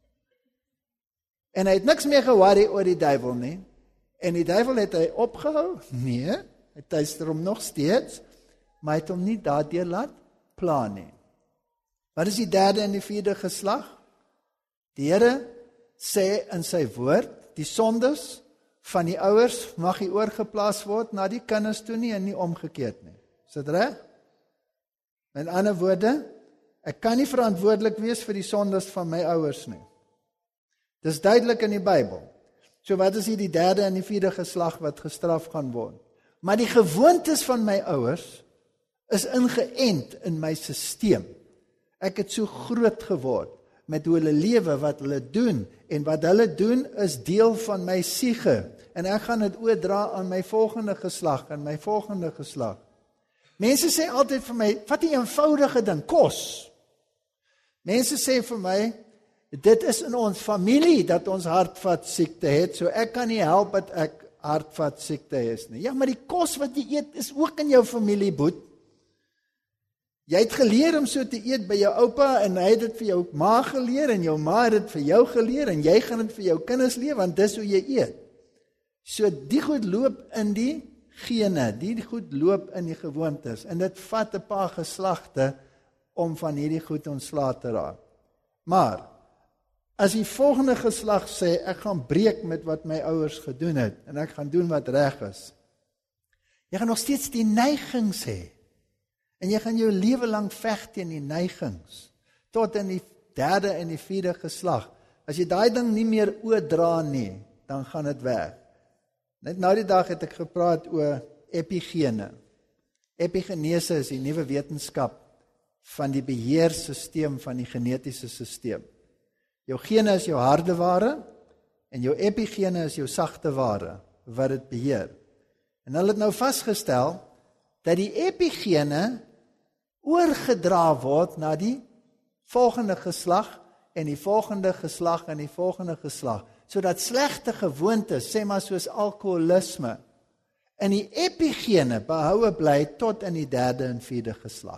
En hy het niks meer geworry oor die duiwel nie. En die duiwel het hy opgehou? Nee, hy tuister hom nog steeds, maar hy het hom nie daardeur laat pla nie. Wat is die derde en die vierde geslag? Die Here sê in sy woord, die sondes van die ouers mag nie oorgeplaas word na die kinders toe nie en nie omgekeerd nie. Is dit reg? Met ander woorde, ek kan nie verantwoordelik wees vir die sondes van my ouers nie. Dis duidelik in die Bybel. So wat is hier die derde en die vierde geslag wat gestraf gaan word? Maar die gewoontes van my ouers is ingeënt in my stelsel. Ek het so groot geword met hoe hulle lewe, wat hulle doen, en wat hulle doen is deel van my siege, en ek gaan dit oordra aan my volgende geslag, en my volgende geslag. Mense sê altyd vir my, vat die eenvoudige ding, kos. Mense sê vir my, dit is in ons familie dat ons hartvaskiekte het, so ek kan nie help dat ek hartvaskiekte is nie. Ja, maar die kos wat jy eet is ook in jou familie, boet. Jy het geleer om so te eet by jou oupa, en hy het dit vir jou ma geleer, en jou ma het dit vir jou geleer, en jy gaan dit vir jou kinders leer, want dis hoe jy eet. So die goed loop in die gene, die goed loop in die gewoontes, en dit vat 'n paar geslagte om van hierdie goed ontslae te raak. Maar as die volgende geslag sê, ek gaan breek met wat my ouers gedoen het, en ek gaan doen wat reg is, jy gaan nog steeds die neigings hê, en jy gaan jou lewe lang veg teen die neigings, tot in die derde en die vierde geslag. As jy daai ding nie meer oordra nie, dan gaan dit weg. Net nou die dag het ek gepraat oor epigene. Epigenese is die nuwe wetenskap van die beheersisteem van die genetiese sisteem. Jou gene is jou harde ware, en jou epigene is jou sagte ware, wat dit beheer. En hulle het nou vasgestel, dat die epigene oorgedra word na die volgende geslag, en die volgende geslag, en die volgende geslag, sodat slegte gewoontes, sê maar soos alkoholisme, in die epigene behoue bly tot in die derde en vierde geslag.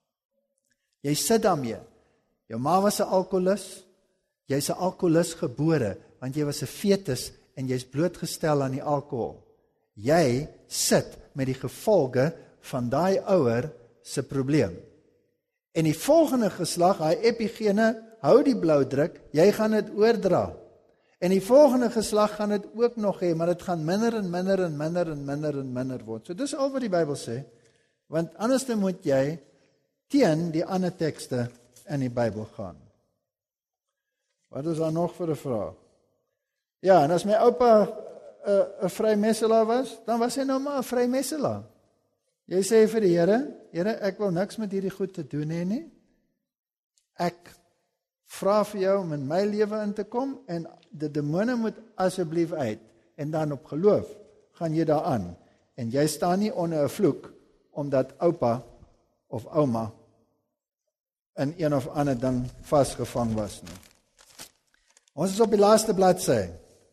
Jy sit daarmee, jou ma was 'n alkoholist, jy's 'n alkoholist gebore, want jy was 'n fetus, en jy's blootgestel aan die alkohol. Jy sit met die gevolge van daai ouer se probleem. En die volgende geslag, daai epigene, hou die bloudruk, jy gaan dit oordra. En die volgende geslag gaan dit ook nog hê, maar dit gaan minder en minder en minder en minder en minder word. So dis al wat die Bybel sê, want anders dan moet jy teen die ander tekste in die Bybel gaan. Wat is daar nog vir 'n vraag? Ja, en as my oupa 'n vrymesselaar was, dan was hy nou maar 'n vrymesselaar. Jy sê vir die Here, ek wil niks met hierdie goed te doen hê nie. Ek vra vir jou om in my lewe in te kom en die demone moet asseblief uit. En dan op geloof gaan jy daaraan. En jy staan nie onder 'n vloek omdat oupa of ouma in een of ander ding vasgevang was nie. Ons is op die laaste bladsy.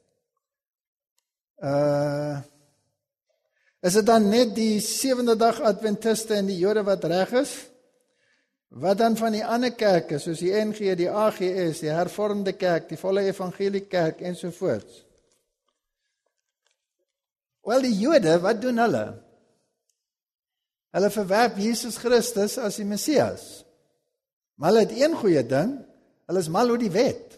Is dit dan net die 7de dag Adventiste en die Jode wat reg is? Wat dan van die ander kerke, soos die NG, die AGS, die hervormde kerk, die volle evangelie kerk ensovoorts? Wel, die Jode, wat doen hulle? Hulle verwerp Jesus Christus as die Messias. Maar hulle het een goeie ding, hulle is mal oor die wet.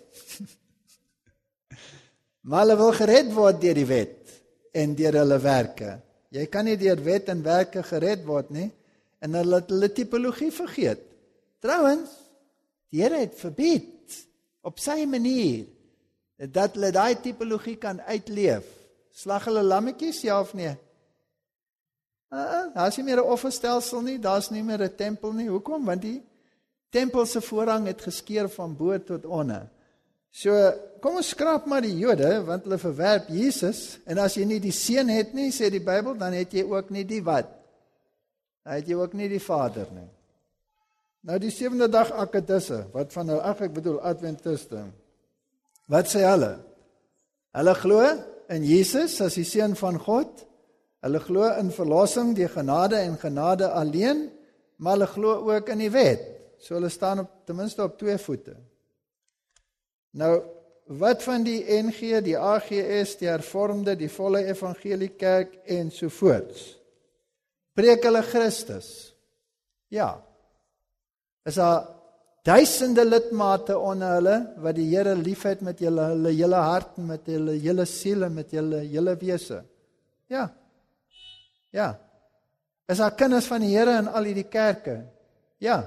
Maar hulle wil gered word deur die wet en deur hulle werke. Jy kan nie deur wet en werke gered word nie, en hulle het hulle tipologie vergeet. Trouwens, die Here het verbied, op sy manier, dat hulle daai tipologie kan uitleef. Slag hulle lammetjies, ja of nee? Daar is nie meer 'n offerstelsel nie, daar is nie meer 'n tempel nie. Hoekom? Want die tempel se voorhang het geskeur van bo tot onder. So, kom ons skraap maar die Jode, want hulle verwerp Jesus, en as jy nie die Seun het nie, sê die Bybel, dan het jy ook nie die wat? Dan het jy ook nie die Vader nie. Nou die 7de dag Adventiste, wat van hulle, ek bedoel Adventiste, wat sê hulle? Hulle glo in Jesus as die Seun van God, hulle glo in verlossing deur genade en genade alleen, maar hulle glo ook in die wet. So hulle staan ten minste op 2 voete. Nou, wat van die NG, die AGS, die hervormde, die volle evangelie kerk ensovoorts? Preek hulle Christus? Ja. Is daar duisende lidmate onder hulle, wat die Here liefhet met hulle hele hart, met hulle hele siel en met hulle hele wese? Ja. Ja. Is daar kinders van die Here in al hierdie kerke? Ja.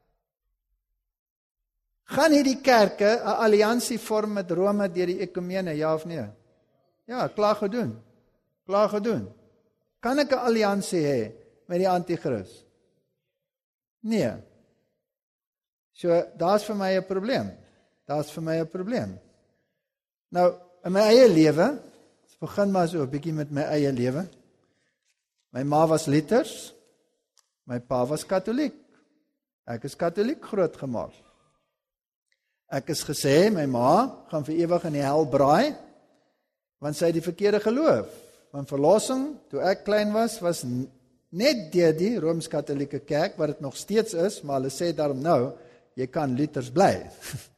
Gaan hierdie kerke 'n alliansie vorm met Rome deur die ekumene, ja of nee? Ja, klaar gedoen. Klaar gedoen. Kan ek 'n alliansie hê met die anti-kris? Nee. So, daar's vir my 'n probleem. Daar's vir my 'n probleem. Nou, in my eie lewe, ons begin maar so 'n bietjie met my eie lewe. My ma was Luthers, my pa was Katoliek. Ek is Katoliek grootgemaak. Ek is gesê, my ma gaan vir ewig in die hel braai, want sy het die verkeerde geloof. Want verlossing, toe ek klein was net deur die Rooms-Katolieke kerk, wat dit nog steeds is, maar hulle sê daarom nou, jy kan Luthers bly.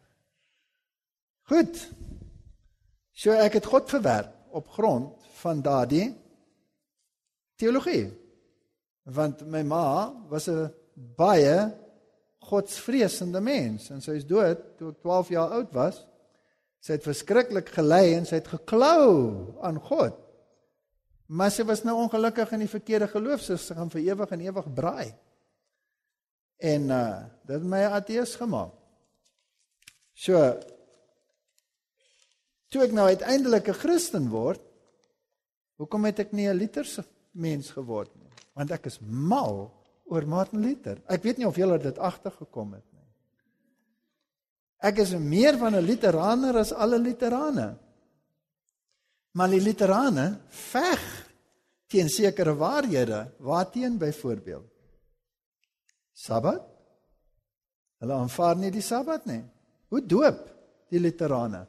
Goed. So ek het God verwerp op grond van daardie teologie. Want my ma was 'n baie godsvreesende mens, en sy is dood toe ek 12 jaar oud was. Sy het verskriklik gelei en sy het geklou aan God. Maar sy was nou ongelukkig in die verkeerde geloof, so sy gaan vir ewig en ewig braai. En dit het my 'n ateïs gemaak. So, toe ek nou uiteindelik 'n Christen word, hoekom het ek nie 'n Lutherse mens geword nie? Want ek is mal oor Martin Luther. Ek weet nie of julle dit agtergekom het nie. Ek is meer van 'n Lutheraner as alle Lutherane. Maar die Lutherane veg teen sekere waarhede, waarteen byvoorbeeld Sabbat? Hulle aanvaar nie die Sabbat nie. Hoe doop die Lutherane?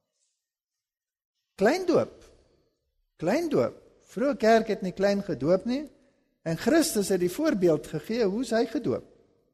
Klein doop. Klein doop. Vroeë kerk het nie klein gedoop nie, en Christus het die voorbeeld gegee hoe hy gedoop.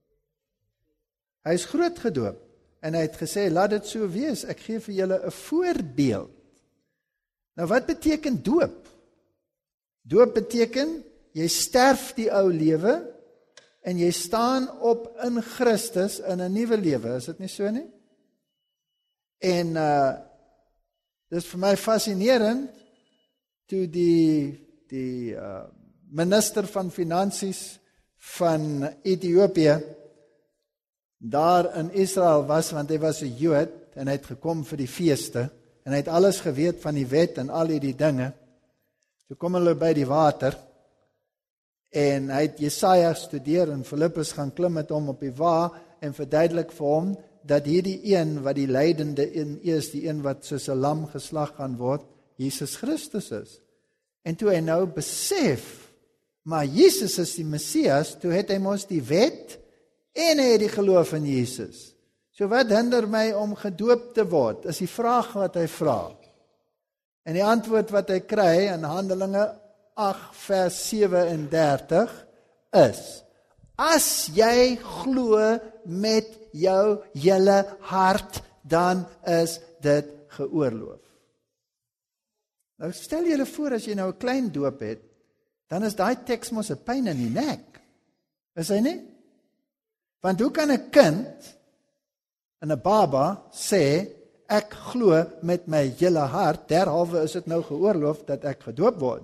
Hy is groot gedoop, en hy het gesê, laat dit so wees, ek gee vir julle 'n voorbeeld. Nou wat beteken doop? Doop beteken, jy sterf die ou lewe, en jy staan op in Christus in 'n nuwe lewe, is dit nie so nie? En dis vir my fascinerend, toe die minister van Finansies van Ethiopië daar in Israel was, want hy was 'n Jood, en hy het gekom vir die feeste, en hy het alles geweet van die wet en al die dinge. Toe kom hulle by die water, en hy het Jesaja studeer, en Filippus gaan klim met hom op die wa, en verduidelik vir hom, dat hierdie een wat die lydende een is, die een wat soos 'n lam geslag gaan word, Jesus Christus is. En toe hy nou besef, maar Jesus is die Messias, toe het hy mos die wet, en hy het die geloof in Jesus. So wat hinder my om gedoop te word, is die vraag wat hy vra. En die antwoord wat hy kry in Handelinge 8 vers 37 is, as jy glo met jou hele hart, dan is dit geoorloof. Nou stel julle voor, as jy nou 'n klein doop het, dan is daai teks mos 'n pyn in die nek. Is hy nie? Want hoe kan 'n kind en 'n baba sê, ek glo met my hele hart, derhalwe is dit nou geoorloof dat ek gedoop word?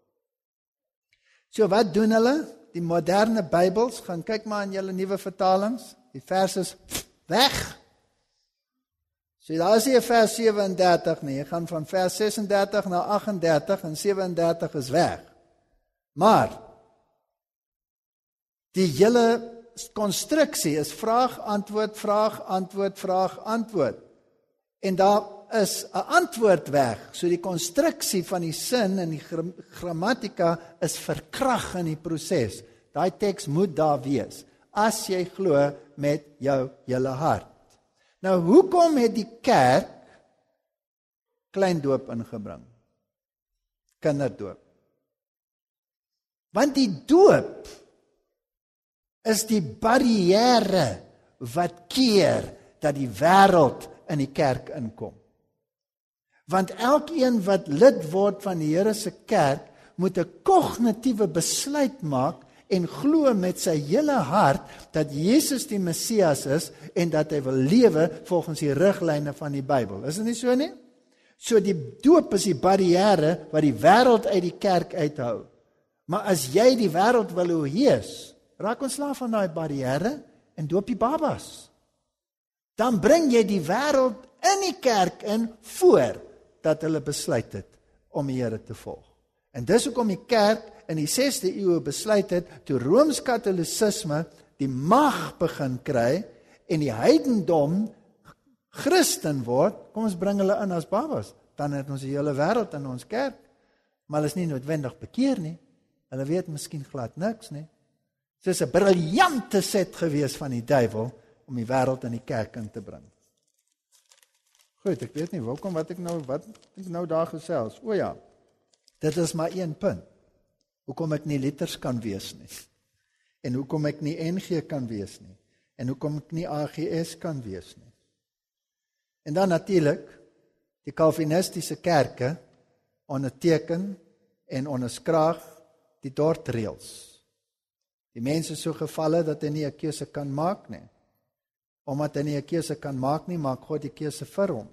So wat doen hulle? Die moderne Bybels, gaan kyk maar in julle nuwe vertalings, die vers is weg. So daar is nie 'n vers 37 nie, jy gaan van vers 36 na 38 en 37 is weg. Maar die hele konstruksie is vraag, antwoord, vraag, antwoord, vraag, antwoord. En daar is 'n antwoord weg. So die konstruksie van die sin en die grammatika is verkrag in die proses. Daai teks moet daar wees, as jy glo met jou hele hart. Nou, hoekom het die kerk kleindoop ingebring? Kinderdoop. Want die doop is die barrière wat keer dat die wêreld in die kerk inkom. Want elkeen wat lid word van die Here se kerk, moet 'n kognitiewe besluit maak en glo met sy hele hart dat Jesus die Messias is en dat hy wil lewe volgens die riglyne van die Bybel. Is dit nie so nie? So die doop is die barrière wat die wêreld uit die kerk uithou. Maar as jy die wêreld wil oorheers, raak ontslaaf van daai barrière en doop die babas. Dan bring jy die wêreld in die kerk in voor dat hulle besluit het om die Here te volg. En dis hoekom die kerk in die 6de eeu besluit het, toe Rooms-Katolisisme die mag begin kry en die heidendom Christen word, kom ons bring hulle in as babas, dan het ons die hele wêreld in ons kerk, maar hulle is nie noodwendig bekeer nie, hulle weet miskien glad niks nie. Dit is 'n briljante set gewees van die duiwel om die wêreld in die kerk in te bring. Goed, ek weet nie, wat ek nou daar gesels. O ja, dit is maar een punt. Hoekom ek nie liters kan wees nie. En hoekom ek nie NG kan wees nie. En hoekom ek nie AGS kan wees nie. En dan natuurlik, die Calvinistiese kerke onderteken en onderskraag die dortreëls. Die mense so gevalle dat hy nie 'n keuse kan maak nie. Omdat hy nie 'n keuse kan maak nie, maak God die keuse vir hom.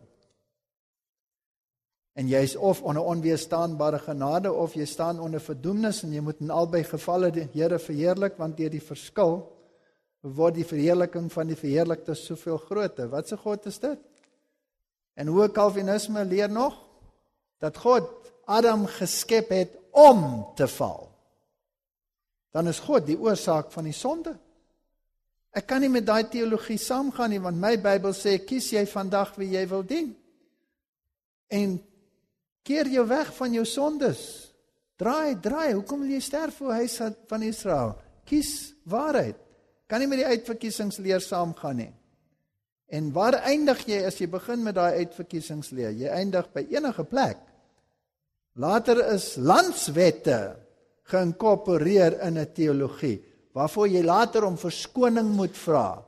En jy is of onder onweerstaanbare genade, of jy staan onder verdoemnis, en jy moet in albei gevalle die Here verheerlik, want deur die verskil word die verheerliking van die verheerlikte soveel groter. Wat se God is dit? En hoe Calvinisme leer nog? Dat God Adam geskep het om te val. Dan is God die oorsaak van die sonde. Ek kan nie met daai teologie saamgaan nie, want my Bybel sê, kies jy vandag wie jy wil dien. En keer jou weg van jou sondes. Draai, hoekom wil jy sterf, o huis van Israel? Kies waarheid. Kan nie met die uitverkiesingsleer saamgaan nie. En waar eindig jy as jy begin met daai uitverkiesingsleer? Jy eindig by enige plek. Later is landswette geïnkorporeer in 'n teologie, waarvoor jy later om verskoning moet vra.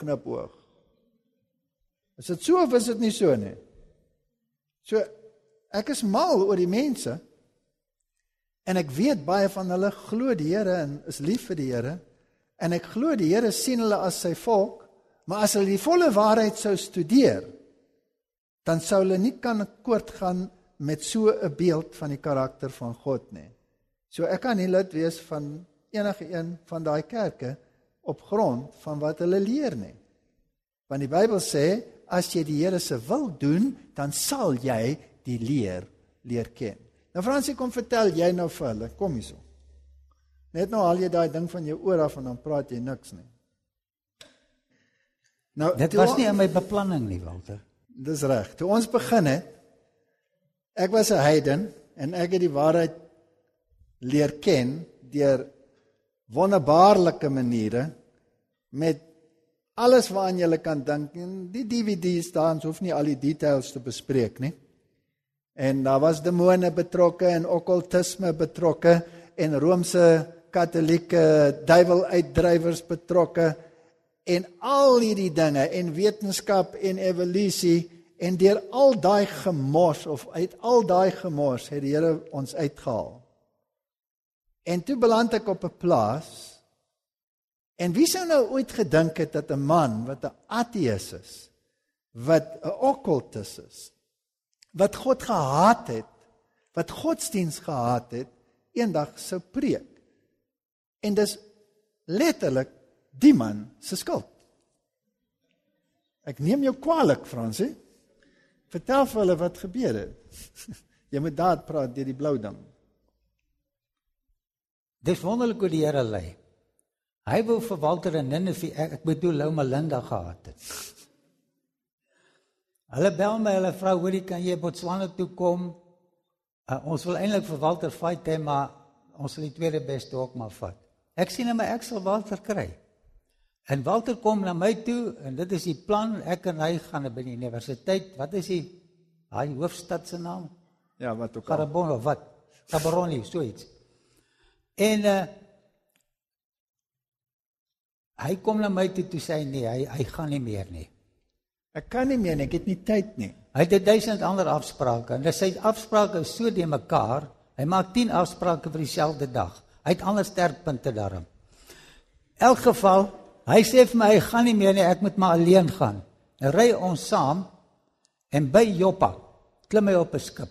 Knipoog. Is dit so of is dit nie so nie? So, Ek is mal oor die mense, en ek weet baie van hulle glo die Here en is lief vir die Here, en ek glo die Here sien hulle as sy volk, maar as hulle die volle waarheid sou studeer, dan sou hulle nie kan akkoord gaan met so 'n beeld van die karakter van God nie. So ek kan nie lid wees van enige een van daai kerke op grond van wat hulle leer nie. Want die Bybel sê, as jy die Here se wil doen, dan sal jy die leer ken. Nou Fransie, kom vertel jy nou vir hulle, kom hierso. Net nou haal jy daai ding van jou oor af en dan praat jy niks nie. Nou, Dit was nie in my beplanning nie, Walter. Dis reg. Toe ons begin het, ek was 'n heiden en ek het die waarheid leer ken deur wonderbaarlike maniere met alles waaraan jy kan dink. En die DVD's daar, ons hoef nie al die details te bespreek nie. En daar was demone betrokke en okkultisme betrokke en Romeinse Katolieke duiweluitdrywers betrokke en al hierdie dinge en wetenskap en evolusie en deur al daai gemors of uit al daai gemors het die Here ons uitgehaal. En toe beland ek op 'n plaas en wie sou nou ooit gedink het dat 'n man wat 'n ateïs is, wat 'n okkultis is, wat God gehaat het, wat godsdiens gehaat het, eendag sou preek. En dis letterlik die man se skuld. Ek neem jou kwaadlik, Fransie. Vertel vir hulle wat gebeur het. Jy moet daar praat deur die blou ding. Dis wonderlik hoe die Here lei. Hy wou vir Walter en Nineve, ek bedoel Loma Linda gehad het. Hulle bel my, hulle vra, hoorie, kan jy Botswana toe kom? Ons wil eintlik vir Walter fight hê, maar ons sal die tweede beste ook maar vat. Ek sien hom, ek sal Walter kry. En Walter kom na my toe, en dit is die plan, ek en hy gaan by die universiteit, wat is die hoofstad se naam? Ja, wat ook al. Karabon of wat? Gaborone, so iets. En hy kom na my toe sê nee, hy gaan nie meer nie. Ek kan nie meer nie, ek het nie tyd nie. Hy het 1000 ander afsprake, en sy afsprake is so die mekaar, hy maak 10 afsprake vir dieselfde dag. Hy het ander sterkpunte daarom. Elk geval, hy sê vir my, hy gaan nie meer nie, ek moet maar alleen gaan. En ry ons saam, en by Joppa, klim hy op 'n skip.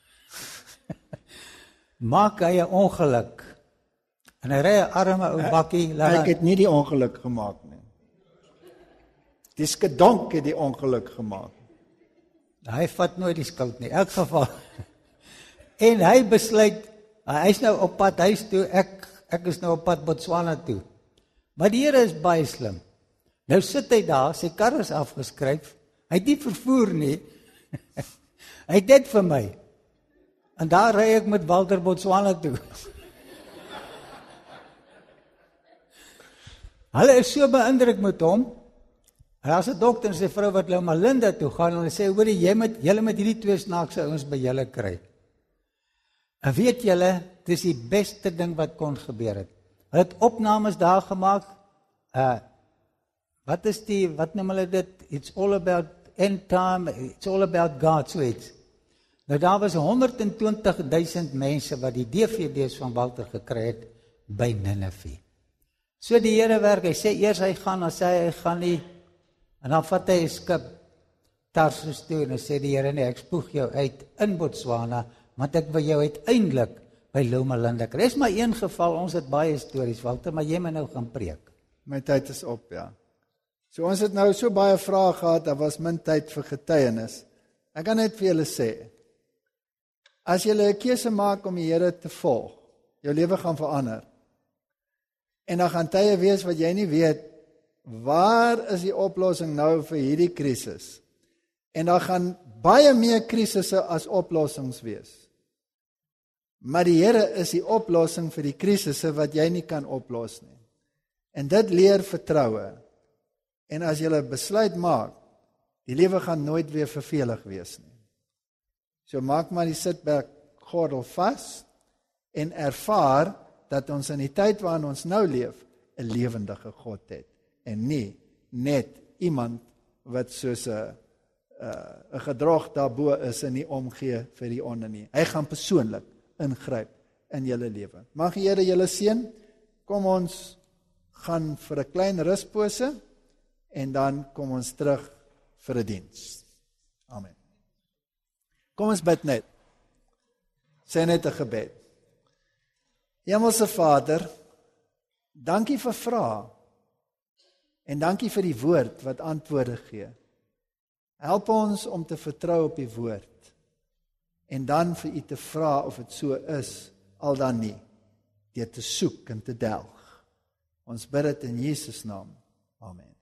Maak hy 'n ongeluk. En hy ry 'n arme ou bakkie. Ek het nie die ongeluk gemaak nie. Die skedonk het die ongeluk gemaak. Hy vat nooit die skuld nie, in elk geval. En hy besluit, hy is nou op pad huis toe, ek is nou op pad Botswana toe. Maar die Here is baie slim. Nou sit hy daar, sy kar is afgeskryf, hy het nie vervoer nie, hy het dit vir my. En daar ry ek met Walter Botswana toe. Hulle is so beïndruk met hom. En as 'n dokter en sy vrou wat Loma Linda toe gaan, en hy sê, hoorie, julle met hierdie 2 snaakse ouens by julle kry. En weet julle, dis die beste ding wat kon gebeur het. Hulle het opnames daar gemaak, wat noem hulle dit? It's all about end time, it's all about God, so iets. Nou daar was 120.000 mense wat die DVD's van Walter gekry het by Nineve. So die Here werk, hy sê eers hy gaan, dan sê hy gaan nie, en dan vat hy 'n skip Tarsus toe, en dan sê die Here, nee, ek spoeg jou uit in Botswana, want ek wil jou uiteindelik by Loma Linda kry. Dis maar een geval, ons het baie stories, Walter, maar jy moet nou gaan preek. My tyd is op, ja. So ons het nou so baie vrae gehad, daar was min tyd vir getuienis. Ek kan net vir julle sê, as jy 'n keuse maak om die Here te volg, jou lewe gaan verander. En dan gaan tye wees wat jy nie weet, waar is die oplossing nou vir hierdie krisis? En dan gaan baie meer krisisse as oplossings wees. Maar die Here is die oplossing vir die krisisse wat jy nie kan oplos nie. En dit leer vertroue. En as jy 'n besluit maak, die lewe gaan nooit weer vervelig wees nie. So maak maar die sitbek gordel vas en ervaar dat ons in die tyd waarin ons nou leef, 'n lewendige God het en nie net iemand wat soos 'n 'n gedrog daarbo is en nie omgee vir die onder nie. Hy gaan persoonlik ingryp in julle lewe. Mag die Here julle seën. Kom ons gaan vir 'n klein ruspose en dan kom ons terug vir 'n diens. Amen. Kom ons bid net. Sê net 'n gebed. Hemelse Vader, dankie vir vrae en dankie vir die woord wat antwoorde gee. Help ons om te vertrou op die woord en dan vir U te vra of dit so is, al dan nie, deur te soek en te delg. Ons bid dit in Jesus naam. Amen.